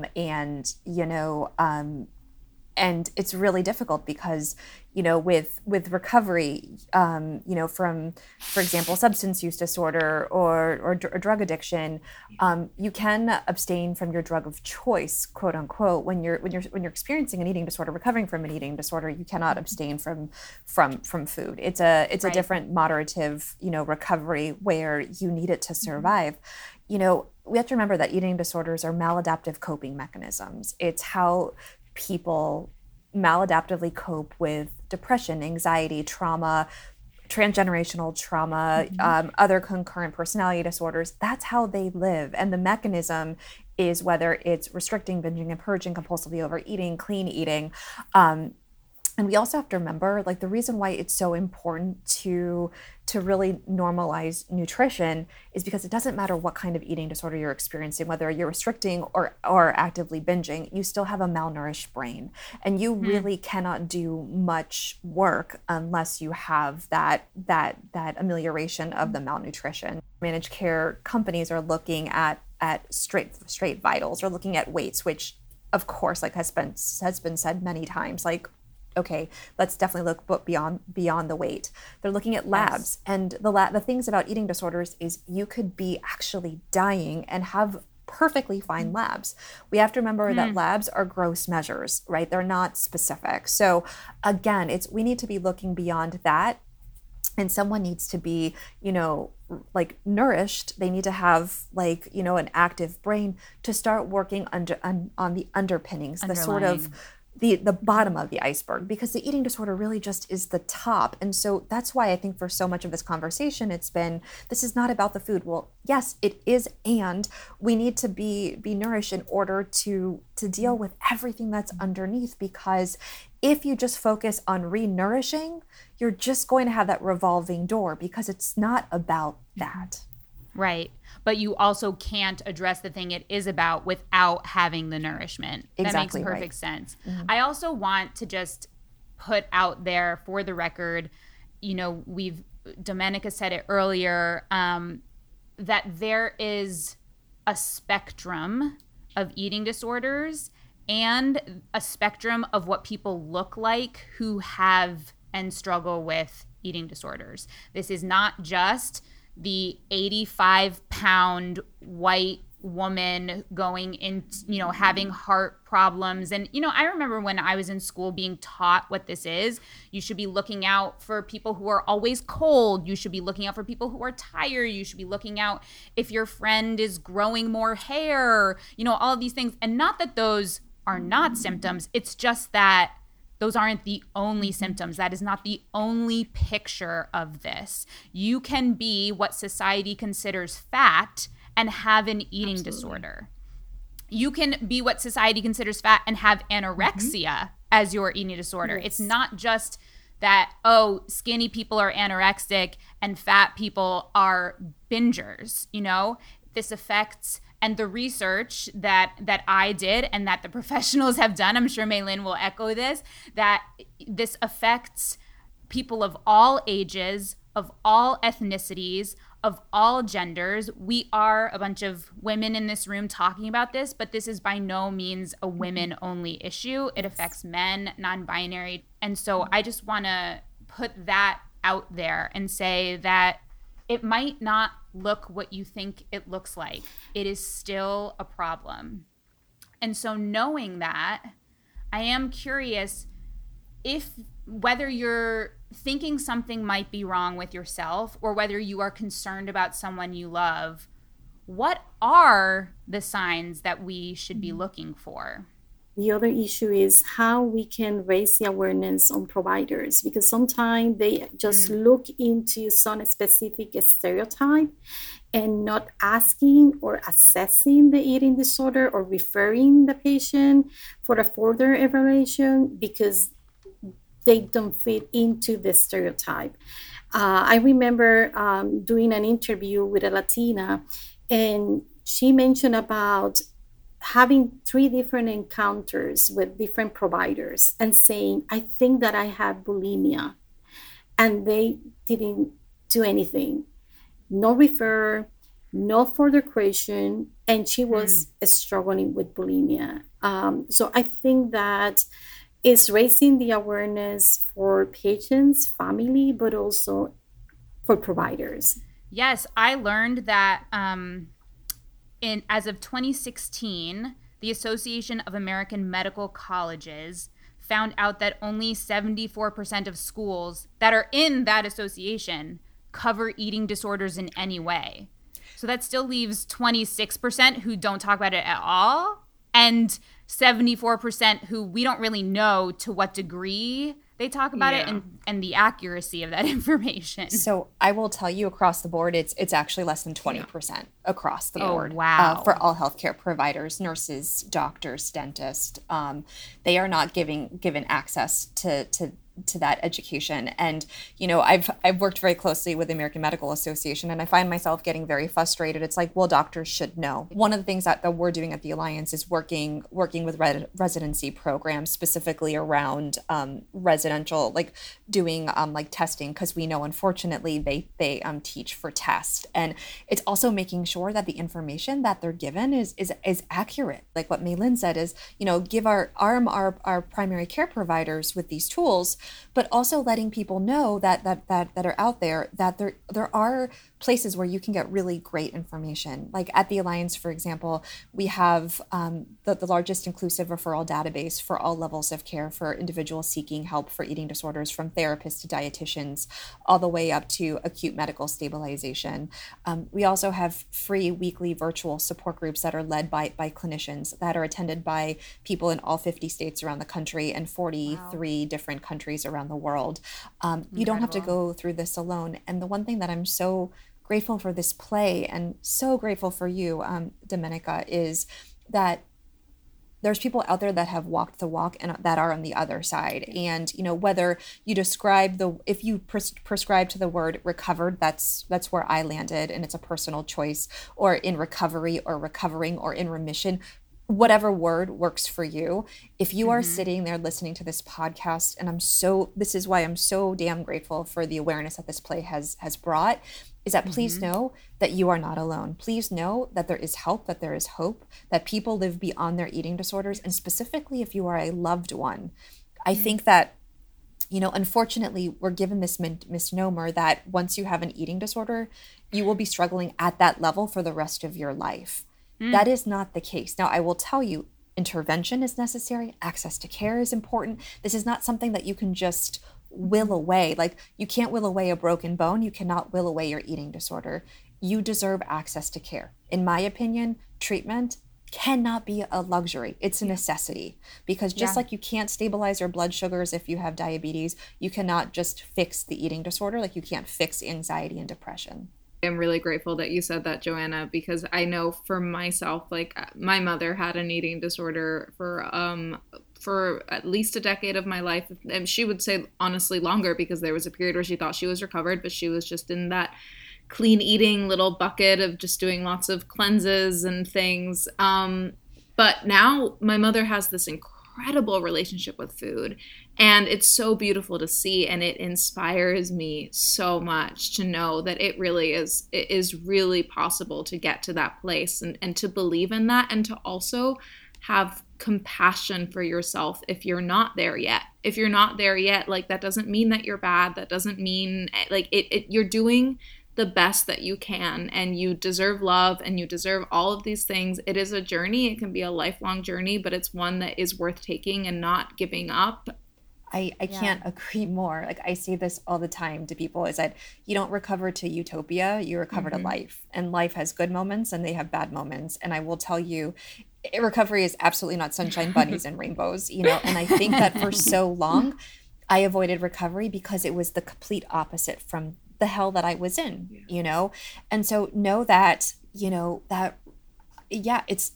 And it's really difficult because, with recovery, from, for example, substance use disorder or drug addiction, you can abstain from your drug of choice, quote unquote. When you're experiencing an eating disorder, recovering from an eating disorder, you cannot abstain from food. It's a different moderative, recovery where you need it to survive. We have to remember that eating disorders are maladaptive coping mechanisms. It's how people maladaptively cope with depression, anxiety, trauma, transgenerational trauma, other concurrent personality disorders. That's how they live. And the mechanism is whether it's restricting, binging, and purging, compulsively overeating, clean eating. And we also have to remember, the reason why it's so important to really normalize nutrition is because it doesn't matter what kind of eating disorder you're experiencing, whether you're restricting or actively binging, you still have a malnourished brain. And you really cannot do much work unless you have that amelioration of the malnutrition. Managed care companies are looking at straight vitals, or looking at weights, which of course, has been said many times, okay, let's definitely look beyond the weight. They're looking at labs. Yes. And the things about eating disorders is you could be actually dying and have perfectly fine labs. We have to remember that labs are gross measures, right? They're not specific. So again, we need to be looking beyond that. And someone needs to be, nourished. They need to have an active brain to start working on the underpinnings, the sort of the bottom of the iceberg, because the eating disorder really just is the top. And so that's why I think for so much of this conversation, it's been, this is not about the food. Well, yes, it is. And we need to be nourished in order to deal with everything that's underneath, because if you just focus on re-nourishing, you're just going to have that revolving door, because it's not about that. Right. But you also can't address the thing it is about without having the nourishment. Exactly. That makes perfect sense. Mm-hmm. I also want to just put out there for the record, Domenica said it earlier, that there is a spectrum of eating disorders and a spectrum of what people look like who have and struggle with eating disorders. This is not just the 85-pound white woman going in, having heart problems. And, I remember when I was in school being taught what this is. You should be looking out for people who are always cold. You should be looking out for people who are tired. You should be looking out if your friend is growing more hair, all of these things. And not that those are not symptoms. It's just that those aren't the only symptoms. That is not the only picture of this. You can be what society considers fat and have an eating disorder. You can be what society considers fat and have anorexia as your eating disorder. Yes. It's not just that, skinny people are anorexic and fat people are bingers, This affects, and the research that I did and that the professionals have done, I'm sure Maylin will echo this, that this affects people of all ages, of all ethnicities, of all genders. We are a bunch of women in this room talking about this, but this is by no means a women-only issue. It affects men, non-binary. And so I just want to put that out there and say that it might not look what you think it looks like. It is still a problem. And so knowing that, I am curious whether you're thinking something might be wrong with yourself or whether you are concerned about someone you love, what are the signs that we should be looking for? The other issue is how we can raise the awareness on providers, because sometimes they just look into some specific stereotype and not asking or assessing the eating disorder or referring the patient for a further evaluation, because they don't fit into the stereotype. I remember doing an interview with a Latina, and she mentioned about having 3 different encounters with different providers and saying, I think that I have bulimia. And they didn't do anything. No refer, no further question. And she was struggling with bulimia. So I think that is raising the awareness for patients, family, but also for providers. Yes, I learned that as of 2016, the Association of American Medical Colleges found out that only 74% of schools that are in that association cover eating disorders in any way. So that still leaves 26% who don't talk about it at all, and 74% who we don't really know to what degree they talk about it and the accuracy of that information. So I will tell you, across the board, it's actually less than 20% across the board. Wow. For all healthcare providers, nurses, doctors, dentists. They are not given access to that education. And, you know, I've worked very closely with the American Medical Association, and I find myself getting very frustrated. It's like, well, doctors should know. One of the things that we're doing at the Alliance is working with residency programs, specifically around residential, like doing like testing, because we know, unfortunately, they teach for test. And it's also making sure that the information that they're given is accurate. Like what May-Lin said is, you know, give our primary care providers with these tools, but also letting people know that are out there, that there are places where you can get really great information. Like at the Alliance, for example, we have the largest inclusive referral database for all levels of care for individuals seeking help for eating disorders, from therapists to dietitians, all the way up to acute medical stabilization. We also have free weekly virtual support groups that are led by clinicians, that are attended by people in all 50 states around the country and 43 different countries around the world. You don't have to go through this alone. And the one thing that I'm so grateful for this play, and so grateful for you, Domenica, is that there's people out there that have walked the walk and that are on the other side. And, you know, whether you describe if you prescribe to the word recovered, that's where I landed, and it's a personal choice, or in recovery or recovering or in remission, whatever word works for you. If you are sitting there listening to this podcast, and this is why I'm so damn grateful for the awareness that this play has brought, is that please know that you are not alone. Please know that there is help, that there is hope, that people live beyond their eating disorders. And specifically, if you are a loved one, I think that, you know, unfortunately, we're given this misnomer that once you have an eating disorder, you will be struggling at that level for the rest of your life. That is not the case. Now, I will tell you, intervention is necessary. Access to care is important. This is not something that you can just will away. Like, you can't will away a broken bone. You cannot will away your eating disorder. You deserve access to care. In my opinion, treatment cannot be a luxury. It's a necessity, because just like you can't stabilize your blood sugars if you have diabetes, you cannot just fix the eating disorder. Like, you can't fix anxiety and depression. I'm really grateful that you said that, Joanna, because I know for myself, like, my mother had an eating disorder for at least a decade of my life. And she would say, honestly, longer, because there was a period where she thought she was recovered, but she was just in that clean eating little bucket of just doing lots of cleanses and things. But now my mother has this incredible relationship with food, and it's so beautiful to see, and it inspires me so much to know that it is really possible to get to that place, and to believe in that, and to also have compassion for yourself if you're not there yet. If you're not there yet, like, that doesn't mean that you're bad. That doesn't mean, like, you're doing the best that you can, and you deserve love, and you deserve all of these things. It is a journey. It can be a lifelong journey, but it's one that is worth taking and not giving up. I can't agree more. Like, I say this all the time to people, is that you don't recover to utopia, you recover to life. And life has good moments and they have bad moments. And I will tell you, recovery is absolutely not sunshine bunnies and rainbows, you know. And I think that for so long, I avoided recovery because it was the complete opposite from the hell that I was in, you know? And so know that, you know, that, it's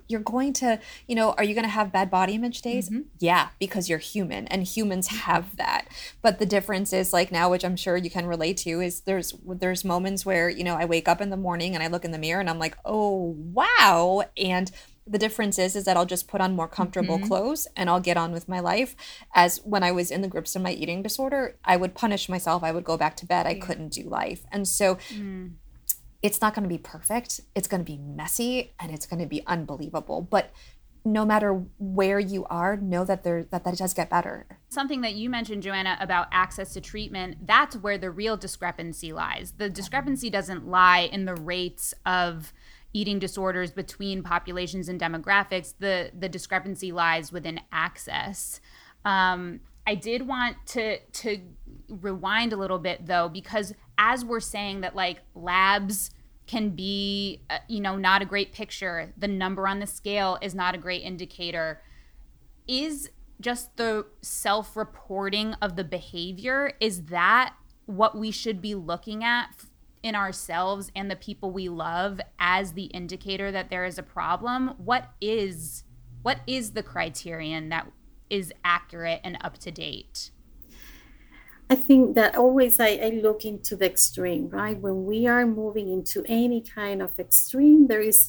you're going to, are you going to have bad body image days? Mm-hmm. Yeah, because you're human and humans have that. But the difference is like now, which I'm sure you can relate to, is there's moments where, I wake up in the morning and I look in the mirror and I'm like, oh, wow. And the difference is that I'll just put on more comfortable mm-hmm. clothes and I'll get on with my life. As when I was in the grips of my eating disorder, I would punish myself. I would go back to bed. I couldn't do life. And so it's not going to be perfect. It's going to be messy and it's going to be unbelievable. But no matter where you are, know that that it does get better. Something that you mentioned, Joanna, about access to treatment, that's where the real discrepancy lies. The discrepancy doesn't lie in the rates of eating disorders between populations and demographics. The discrepancy lies within access. I did want to rewind a little bit, though, because as we're saying that like labs can be, not a great picture, the number on the scale is not a great indicator. Is just the self-reporting of the behavior, is that what we should be looking at in ourselves and the people we love as the indicator that there is a problem? What is the criterion that is accurate and up to date? I think that always I look into the extreme, right? When we are moving into any kind of extreme, there is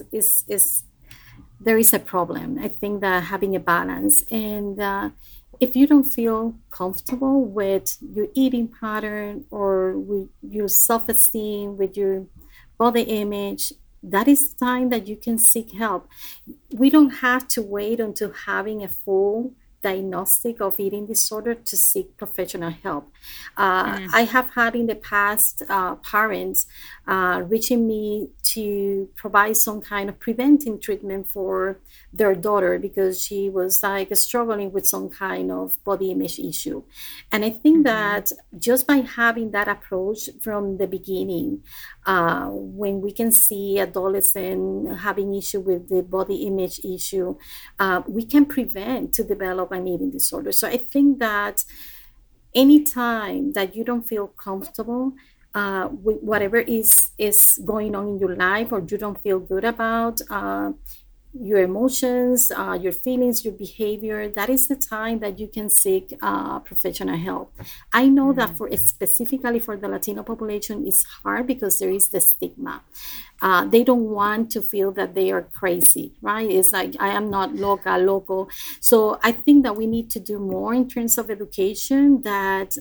a problem. I think that having a balance, and if you don't feel comfortable with your eating pattern or with your self-esteem, with your body image, that is time that you can seek help. We don't have to wait until having a full diagnostic of eating disorder to seek professional help. I have had in the past parents reaching me to provide some kind of preventive treatment for their daughter because she was like struggling with some kind of body image issue. And I think that just by having that approach from the beginning, when we can see adolescents having issue with the body image issue, we can prevent to develop an eating disorder. So I think that anytime that you don't feel comfortable with whatever is going on in your life, or you don't feel good about your emotions, your feelings, your behavior, that is the time that you can seek professional help. I know that specifically for the Latino population, it's hard because there is the stigma. They don't want to feel that they are crazy, right? It's like, I am not loco. So I think that we need to do more in terms of education, that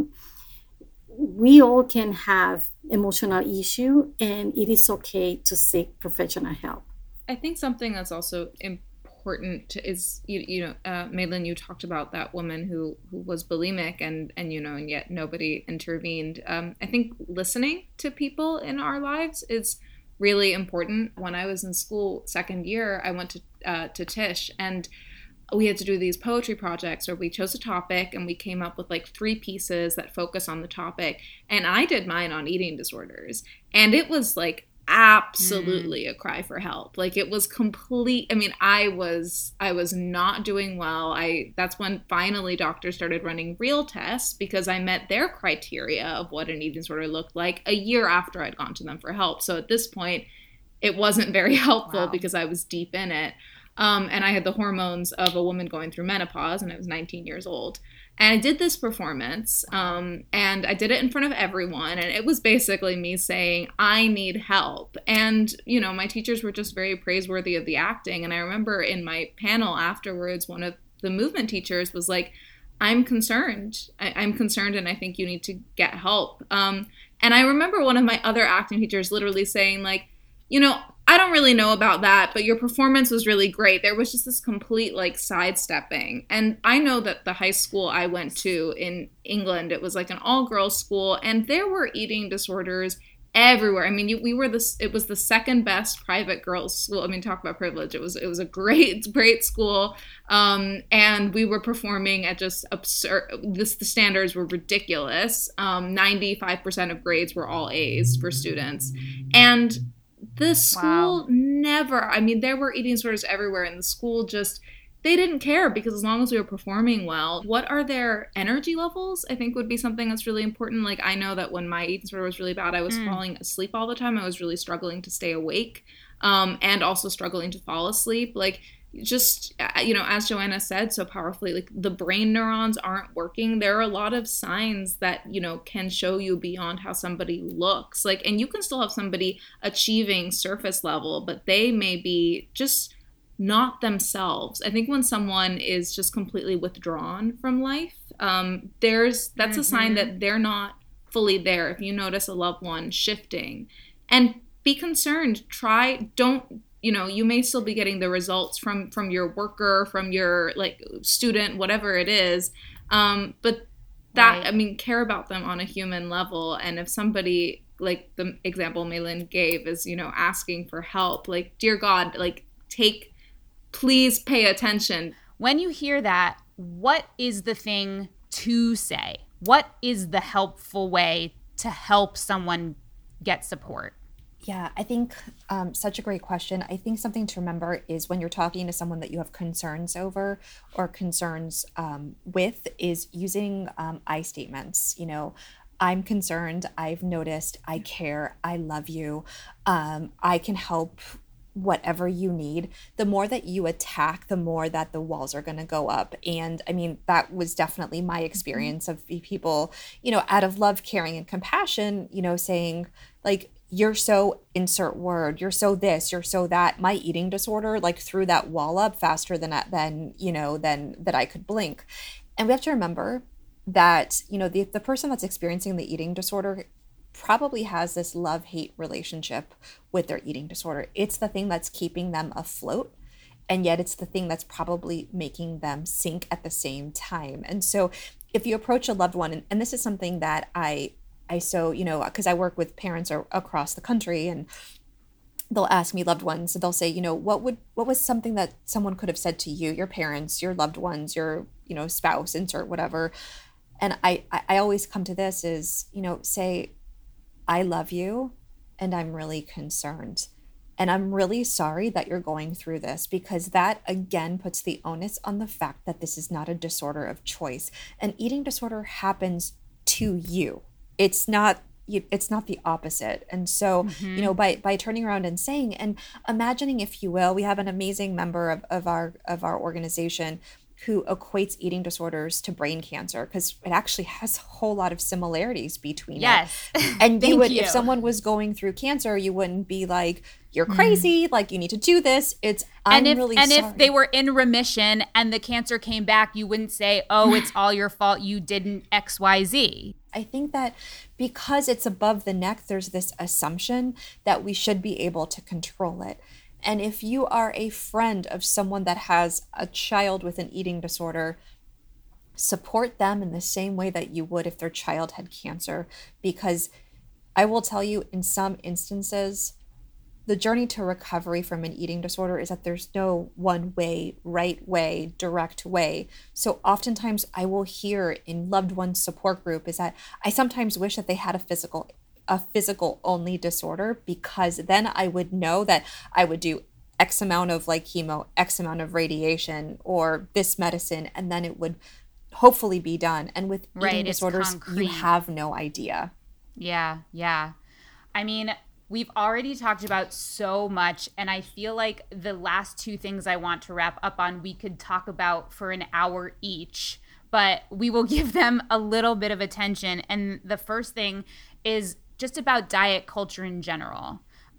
we all can have emotional issue and it is okay to seek professional help. I think something that's also important is, Madeline, you talked about that woman who was bulimic and yet nobody intervened. I think listening to people in our lives is really important. When I was in school second year, I went to Tisch, and we had to do these poetry projects where we chose a topic and we came up with like 3 pieces that focus on the topic. And I did mine on eating disorders, and it was like absolutely a cry for help. Like it was complete. I mean, I was not doing well. That's when finally doctors started running real tests because I met their criteria of what an eating disorder looked like a year after I'd gone to them for help. So at this point, it wasn't very helpful because I was deep in it. And I had the hormones of a woman going through menopause, and I was 19 years old. And I did this performance, and I did it in front of everyone. And it was basically me saying, I need help. And, my teachers were just very praiseworthy of the acting. And I remember in my panel afterwards, one of the movement teachers was like, I'm concerned. I'm concerned, and I think you need to get help. And I remember one of my other acting teachers literally saying, like, I don't really know about that, but your performance was really great. There was just this complete like sidestepping. And I know that the high school I went to in England, it was like an all-girls school, and there were eating disorders everywhere. I mean, it was the second best private girls school. I mean, talk about privilege. It was a great school. And we were performing at just absurd, the standards were ridiculous. 95% of grades were all A's for students. And the school never, I mean, there were eating disorders everywhere, and the school just, they didn't care because as long as we were performing well. What are their energy levels, I think would be something that's really important. Like, I know that when my eating disorder was really bad, I was falling asleep all the time. I was really struggling to stay awake. and also struggling to fall asleep. Like, just, as Joanna said so powerfully, like the brain neurons aren't working. There are a lot of signs that, can show you beyond how somebody looks. Like, and you can still have somebody achieving surface level, but they may be just not themselves. I think when someone is just completely withdrawn from life, that's a sign that they're not fully there. If you notice a loved one shifting, and be concerned, you may still be getting the results from your worker, from your student, whatever it is. But that, right. Care about them on a human level. And if somebody, like the example May-Lin gave, is, asking for help, dear God, please pay attention. When you hear that, what is the thing to say? What is the helpful way to help someone get support? Yeah, I think such a great question. I think something to remember is when you're talking to someone that you have concerns over or concerns with, is using I statements. I'm concerned, I've noticed, I care, I love you, I can help whatever you need. The more that you attack, the more that the walls are going to go up. And that was definitely my experience of people, out of love, caring, and compassion, saying you're so insert word, you're so this, you're so that. My eating disorder threw that wall up faster than that I could blink. And we have to remember that, the person that's experiencing the eating disorder probably has this love-hate relationship with their eating disorder. It's the thing that's keeping them afloat, and yet it's the thing that's probably making them sink at the same time. And so if you approach a loved one, and this is something that because I work with parents across the country, and they'll ask me loved ones, they'll say, what was something that someone could have said to you, your parents, your loved ones, your, spouse, insert whatever. And I always come to this is, say, I love you and I'm really concerned. And I'm really sorry that you're going through this, because that again puts the onus on the fact that this is not a disorder of choice. An eating disorder happens to you. It's not the opposite. And so, by turning around and saying, and imagining, if you will, we have an amazing member of our organization who equates eating disorders to brain cancer, because it actually has a whole lot of similarities between it. And if someone was going through cancer, you wouldn't be like, you're crazy, you need to do this. I'm really sorry. If they were in remission and the cancer came back, you wouldn't say, oh, it's all your fault, you didn't XYZ. I think that because it's above the neck, there's this assumption that we should be able to control it. And if you are a friend of someone that has a child with an eating disorder, support them in the same way that you would if their child had cancer. Because I will tell you, in some instances, the journey to recovery from an eating disorder is that there's no one way, right way, direct way. So oftentimes I will hear in loved ones support group is that I sometimes wish that they had a physical only disorder, because then I would know that I would do X amount of chemo, X amount of radiation, or this medicine, and then it would hopefully be done. And with eating disorders, you have no idea. Yeah. We've already talked about so much, and I feel like the last two things I want to wrap up on, we could talk about for an hour each, but we will give them a little bit of attention. And the first thing is just about diet culture in general,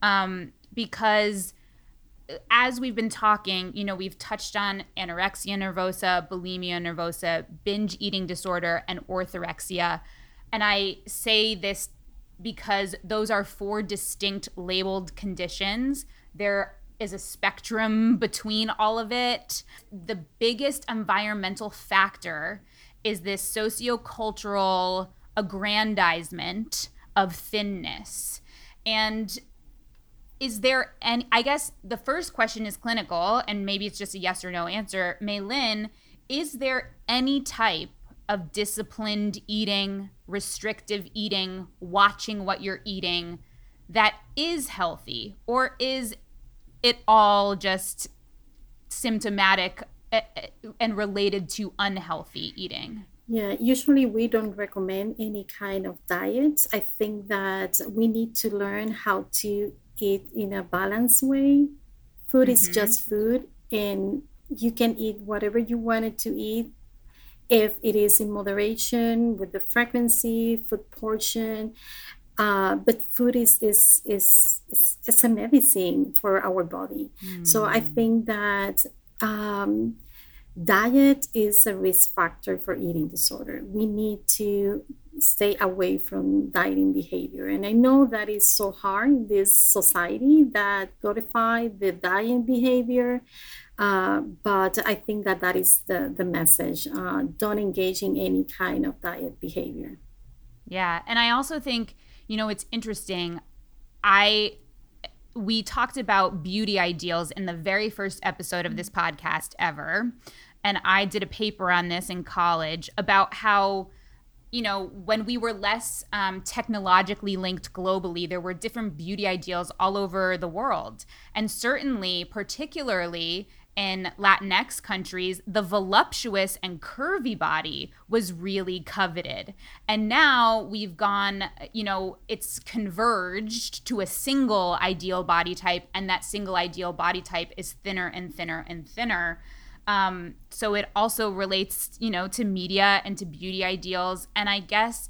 because as we've been talking, we've touched on anorexia nervosa, bulimia nervosa, binge eating disorder, and orthorexia. And I say this because those are 4 distinct labeled conditions. There is a spectrum between all of it. The biggest environmental factor is this sociocultural aggrandizement of thinness. And is there any, I guess the first question is clinical, and maybe it's just a yes or no answer. May-Lin, is there any type of disciplined eating, restrictive eating, watching what you're eating that is healthy? Or is it all just symptomatic and related to unhealthy eating? Yeah, usually we don't recommend any kind of diets. I think that we need to learn how to eat in a balanced way. Food is just food, and you can eat whatever you wanted to eat if it is in moderation with the frequency, food portion. But food is a medicine for our body. So I think that diet is a risk factor for eating disorder. We need to stay away from dieting behavior. And I know that is so hard in this society that glorify the diet behavior. But I think that is the message. Don't engage in any kind of diet behavior. Yeah. And I also think, it's interesting. We talked about beauty ideals in the very first episode of this podcast ever. And I did a paper on this in college about how, when we were less technologically linked globally, there were different beauty ideals all over the world. And certainly, particularly in Latinx countries, the voluptuous and curvy body was really coveted. And now we've gone, it's converged to a single ideal body type, and that single ideal body type is thinner and thinner and thinner. So it also relates, to media and to beauty ideals. And I guess,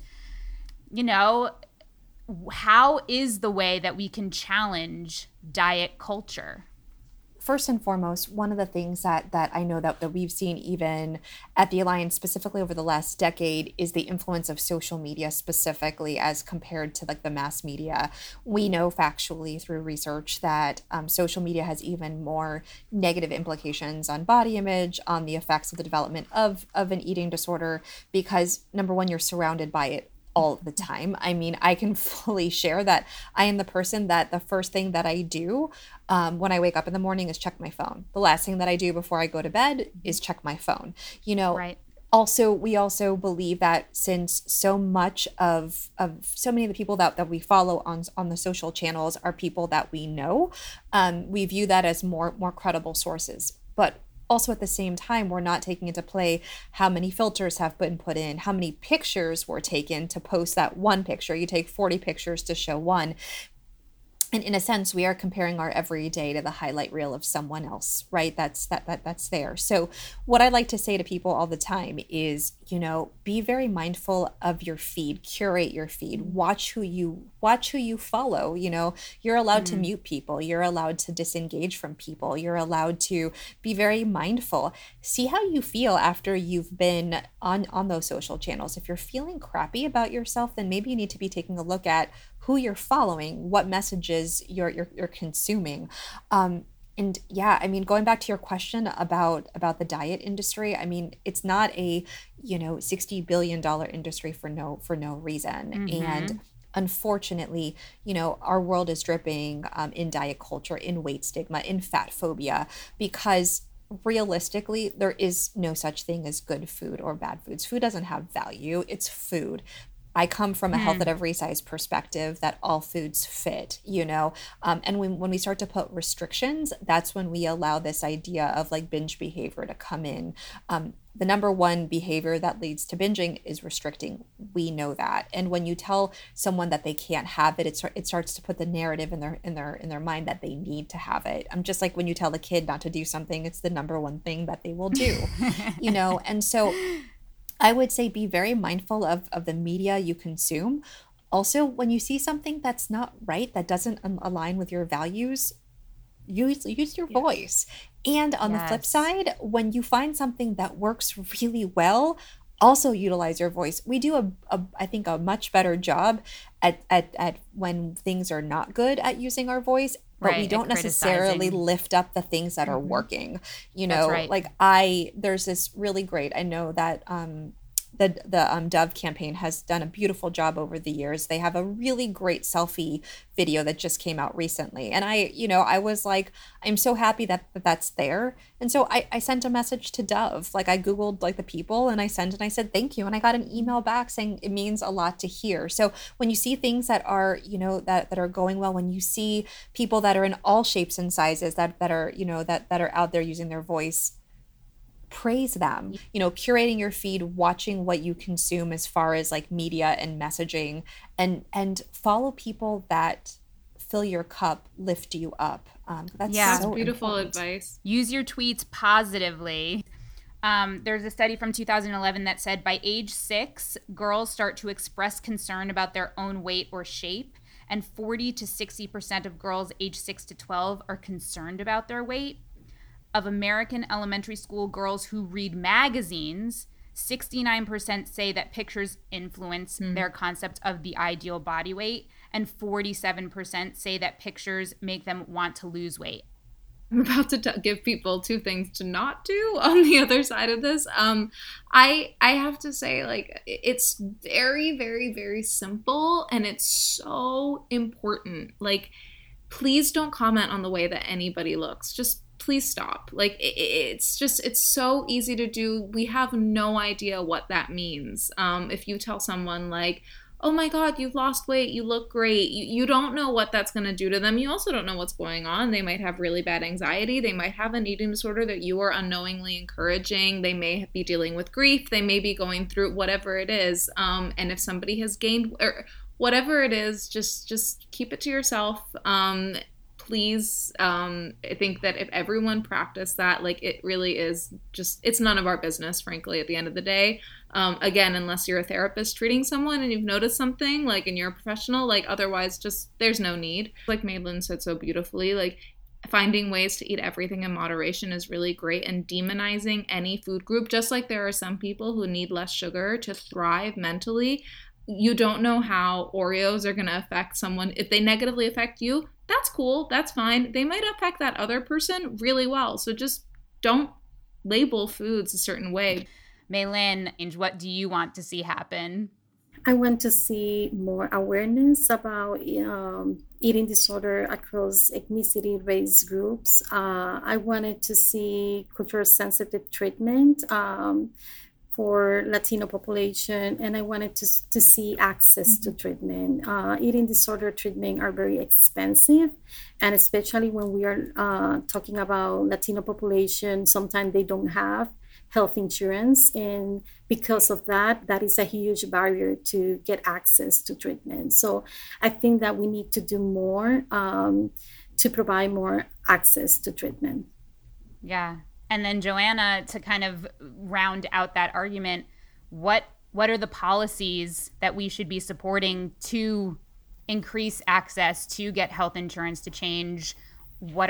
how is the way that we can challenge diet culture? First and foremost, one of the things that I know that we've seen even at the Alliance specifically over the last decade is the influence of social media specifically as compared to like the mass media. We know factually through research that social media has even more negative implications on body image, on the effects of the development of an eating disorder, because number one, you're surrounded by it all the time. I mean, I can fully share that I am the person that the first thing that I do when I wake up in the morning is check my phone. The last thing that I do before I go to bed is check my phone. Right. Also, we also believe that since so much of so many of the people that we follow on the social channels are people that we know, we view that as more credible sources. But also at the same time, we're not taking into play how many filters have been put in, how many pictures were taken to post that one picture. You take 40 pictures to show one. And in a sense, we are comparing our everyday to the highlight reel of someone else, right? That's there. So what I like to say to people all the time is, be very mindful of your feed, curate your feed, watch who you follow. You're allowed to mute people. You're allowed to disengage from people. You're allowed to be very mindful. See how you feel after you've been on those social channels. If you're feeling crappy about yourself, then maybe you need to be taking a look at who you're following, what messages you're consuming. And yeah, I mean, going back to your question about the diet industry, I mean, it's not a, $60 billion industry for no reason. And unfortunately, our world is dripping in diet culture, in weight stigma, in fat phobia, because realistically, there is no such thing as good food or bad foods. Food doesn't have value. It's food. I come from a health at every size perspective that all foods fit, and when we start to put restrictions, that's when we allow this idea of like binge behavior to come in. The number one behavior that leads to binging is restricting. We know that. And when you tell someone that they can't have it, it starts to put the narrative in their mind that they need to have it. I'm just like when you tell a kid not to do something, it's the number one thing that they will do, and so I would say be very mindful of the media you consume. Also, when you see something that's not right, that doesn't align with your values, use your voice. And on the flip side, when you find something that works really well, also utilize your voice. We do I think a much better job at when things are not good at using our voice. But we don't necessarily lift up the things that are working. There's this really great, I know that the Dove campaign has done a beautiful job over the years. They have a really great selfie video that just came out recently. And I was like, I'm so happy that that's there. And so I sent a message to Dove. Like I Googled like the people and I said, thank you. And I got an email back saying it means a lot to hear. So when you see things that are, that are going well, when you see people that are in all shapes and sizes that are, that are out there using their voice, praise them. Curating your feed, watching what you consume as far as like media and messaging, and follow people that fill your cup, lift you up. That's so beautiful important. advice. Use your tweets positively. There's a study from 2011 that said by age 6, girls start to express concern about their own weight or shape, and 40 to 60% of girls age 6 to 12 are concerned about their weight. Of American elementary school girls who read magazines, 69% say that pictures influence their concept of the ideal body weight, and 47% say that pictures make them want to lose weight. I'm about to give people 2 things to not do on the other side of this. I have to say, like, it's very, very, very simple, and it's so important. Like, please don't comment on the way that anybody looks. Just please stop. Like, it's so easy to do. We have no idea what that means. If you tell someone like, oh my God, you've lost weight, you look great. You don't know what that's going to do to them. You also don't know what's going on. They might have really bad anxiety. They might have an eating disorder that you are unknowingly encouraging. They may be dealing with grief. They may be going through whatever it is. And if somebody has gained or whatever it is, just keep it to yourself. Please, I think that if everyone practiced that, like, it really is just, it's none of our business, frankly, at the end of the day. Again, unless you're a therapist treating someone and you've noticed something, like, and you're a professional, like, otherwise just, there's no need. Like Madeline said so beautifully, like, finding ways to eat everything in moderation is really great, and demonizing any food group, just like there are some people who need less sugar to thrive mentally. You don't know how Oreos are going to affect someone. If they negatively affect you, that's cool. That's fine. They might affect that other person really well. So just don't label foods a certain way. May-Lyn, what do you want to see happen? I want to see more awareness about eating disorder across ethnicity, race groups. I wanted to see cultural sensitive treatment for Latino population, and I wanted to see access to treatment. Eating disorder treatment are very expensive, and especially when we are talking about Latino population, sometimes they don't have health insurance, and because of that, that is a huge barrier to get access to treatment. So I think that we need to do more to provide more access to treatment. Yeah. And then Joanna, to kind of round out that argument, what are the policies that we should be supporting to increase access, to get health insurance, to change? What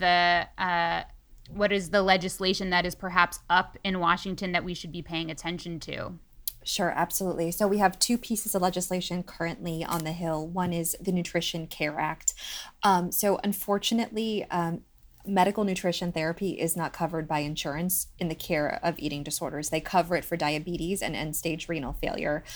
is the legislation that is perhaps up in Washington that we should be paying attention to? Sure, absolutely. So we have 2 pieces of legislation currently on the Hill. One is the Nutrition Care Act. So unfortunately, medical nutrition therapy is not covered by insurance in the care of eating disorders. They cover it for diabetes and end-stage renal failure.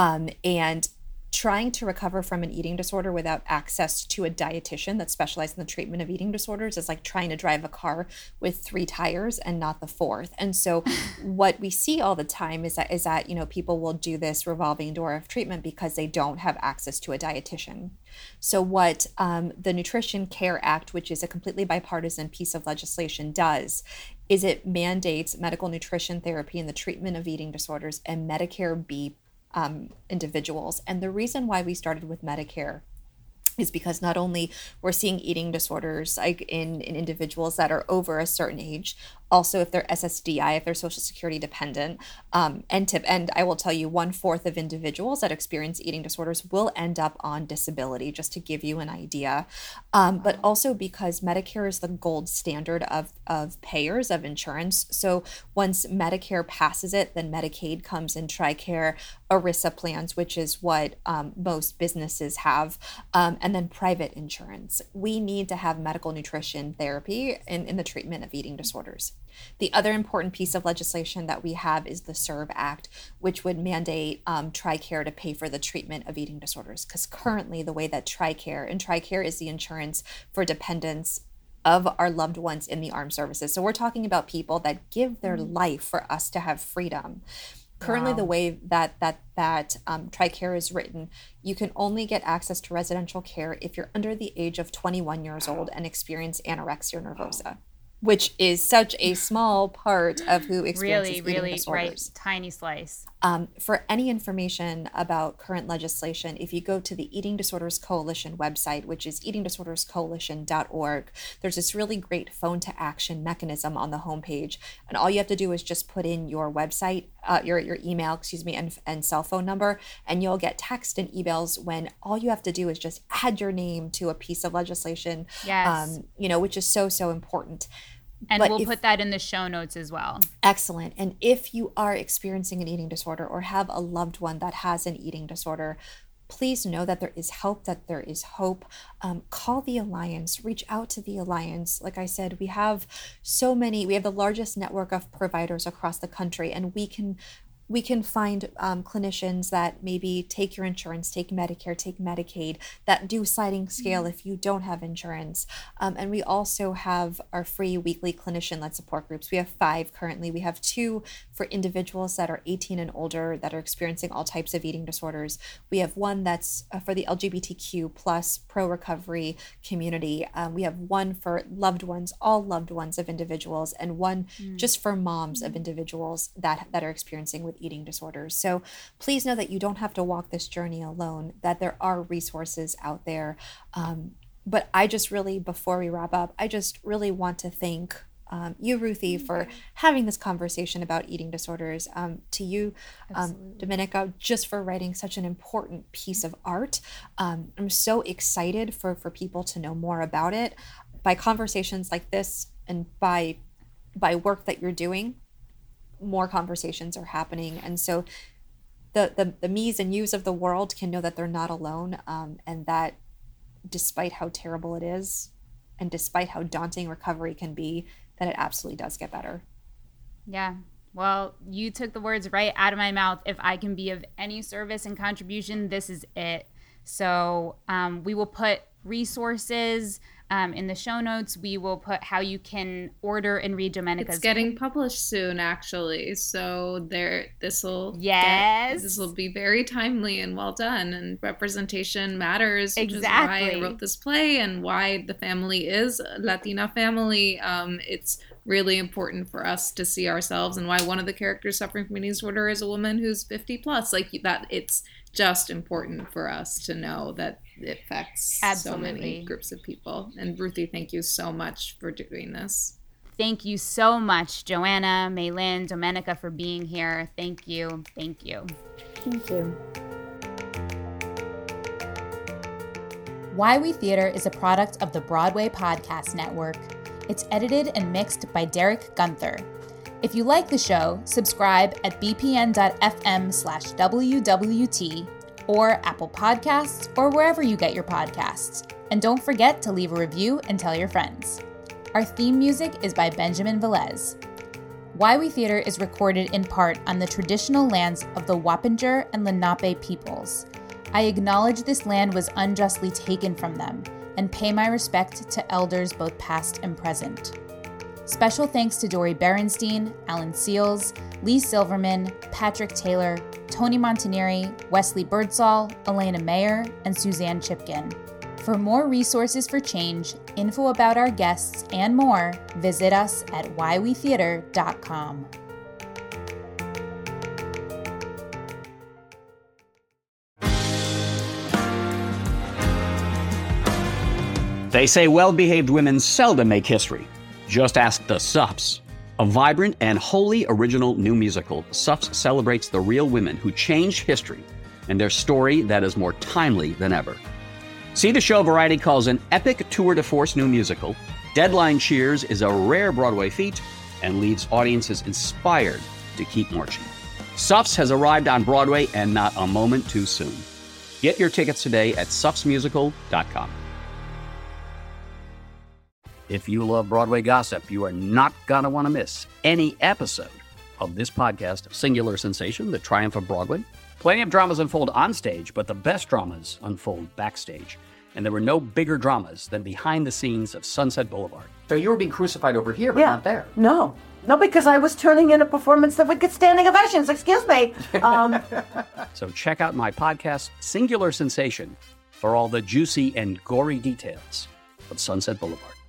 And trying to recover from an eating disorder without access to a dietitian that specializes in the treatment of eating disorders is like trying to drive a car with 3 tires and not the 4th. And so what we see all the time is that you know, people will do this revolving door of treatment because they don't have access to a dietitian. So what the Nutrition Care Act, which is a completely bipartisan piece of legislation, does is it mandates medical nutrition therapy in the treatment of eating disorders and Medicare B individuals. And the reason why we started with Medicare is because not only we're seeing eating disorders like in individuals that are over a certain age, also if they're SSDI, if they're Social Security dependent, and I will tell you 1/4 of individuals that experience eating disorders will end up on disability, just to give you an idea. But also because Medicare is the gold standard of payers of insurance. So once Medicare passes it, then Medicaid comes in, TRICARE, ERISA plans, which is what most businesses have, and then private insurance. We need to have medical nutrition therapy in the treatment of eating disorders. The other important piece of legislation that we have is the SERVE Act, which would mandate TRICARE to pay for the treatment of eating disorders. Because currently the way that TRICARE is the insurance for dependents of our loved ones in the armed services. So we're talking about people that give their life for us to have freedom. Currently, the way that TRICARE is written, you can only get access to residential care if you're under the age of 21 years old and experience anorexia nervosa, which is such a small part of who experiences eating disorders. Right, tiny slice. For any information about current legislation, if you go to the Eating Disorders Coalition website, which is eatingdisorderscoalition.org, there's this really great phone to action mechanism on the homepage. And all you have to do is just put in your website, your email, and cell phone number, and you'll get text and emails when all you have to do is just add your name to a piece of legislation, yes. Which is so, so important. And we'll put that in the show notes as well. Excellent. And if you are experiencing an eating disorder or have a loved one that has an eating disorder, please know that there is help, that there is hope. Call the Alliance, reach out to the Alliance. Like I said, we have the largest network of providers across the country, and we can find clinicians that maybe take your insurance, take Medicare, take Medicaid, that do sliding scale if you don't have insurance. And we also have our free weekly clinician-led support groups. We have 5 currently. We have 2 for individuals that are 18 and older that are experiencing all types of eating disorders. We have 1 that's for the LGBTQ plus pro-recovery community. We have 1 for loved ones, all loved ones of individuals, and 1 just for moms of individuals that are experiencing with eating disorders. So please know that you don't have to walk this journey alone, that there are resources out there. But I just really, before we wrap up, I just really want to thank you, Ruthie, for having this conversation about eating disorders. To you, Domenica, just for writing such an important piece of art. I'm so excited for people to know more about it. By conversations like this and by work that you're doing, more conversations are happening. And so the me's and you's of the world can know that they're not alone, and that despite how terrible it is and despite how daunting recovery can be, that it absolutely does get better. Yeah. Well, you took the words right out of my mouth. If I can be of any service and contribution, this is it. So we will put resources in the show notes. We will put how you can order and read Domenica's. It's getting published soon, actually. So this will be very timely and well done. And representation matters, which is why I wrote this play and why the family is a Latina family. It's really important for us to see ourselves, and why one of the characters suffering from eating disorder is a woman who's 50 plus. Like that, it's just important for us to know that it affects so many groups of people. And Ruthie, thank you so much for doing this. Thank you so much, Joanna, Maylin, Domenica, for being here. Thank you. Thank you. Thank you. Why We Theater is a product of the Broadway Podcast Network. It's edited and mixed by Derek Gunther. If you like the show, subscribe at bpn.fm/WWT or Apple Podcasts or wherever you get your podcasts. And don't forget to leave a review and tell your friends. Our theme music is by Benjamin Velez. Why We Theater is recorded in part on the traditional lands of the Wappinger and Lenape peoples. I acknowledge this land was unjustly taken from them and pay my respect to elders both past and present. Special thanks to Dori Berenstein, Alan Seals, Lee Silverman, Patrick Taylor, Tony Montaneri, Wesley Birdsall, Elena Mayer, and Suzanne Chipkin. For more resources for change, info about our guests, and more, visit us at whywetheater.com. They say well-behaved women seldom make history. Just ask the Suffs. A vibrant and wholly original new musical, Suffs celebrates the real women who changed history and their story that is more timely than ever. See the show Variety calls an epic tour de force new musical. Deadline cheers is a rare Broadway feat and leaves audiences inspired to keep marching. Suffs has arrived on Broadway, and not a moment too soon. Get your tickets today at suffsmusical.com. If you love Broadway gossip, you are not going to want to miss any episode of this podcast, Singular Sensation, The Triumph of Broadway. Plenty of dramas unfold on stage, but the best dramas unfold backstage. And there were no bigger dramas than behind the scenes of Sunset Boulevard. So you were being crucified over here, but not there. No, because I was turning in a performance that would get standing ovations. Excuse me. So check out my podcast, Singular Sensation, for all the juicy and gory details of Sunset Boulevard.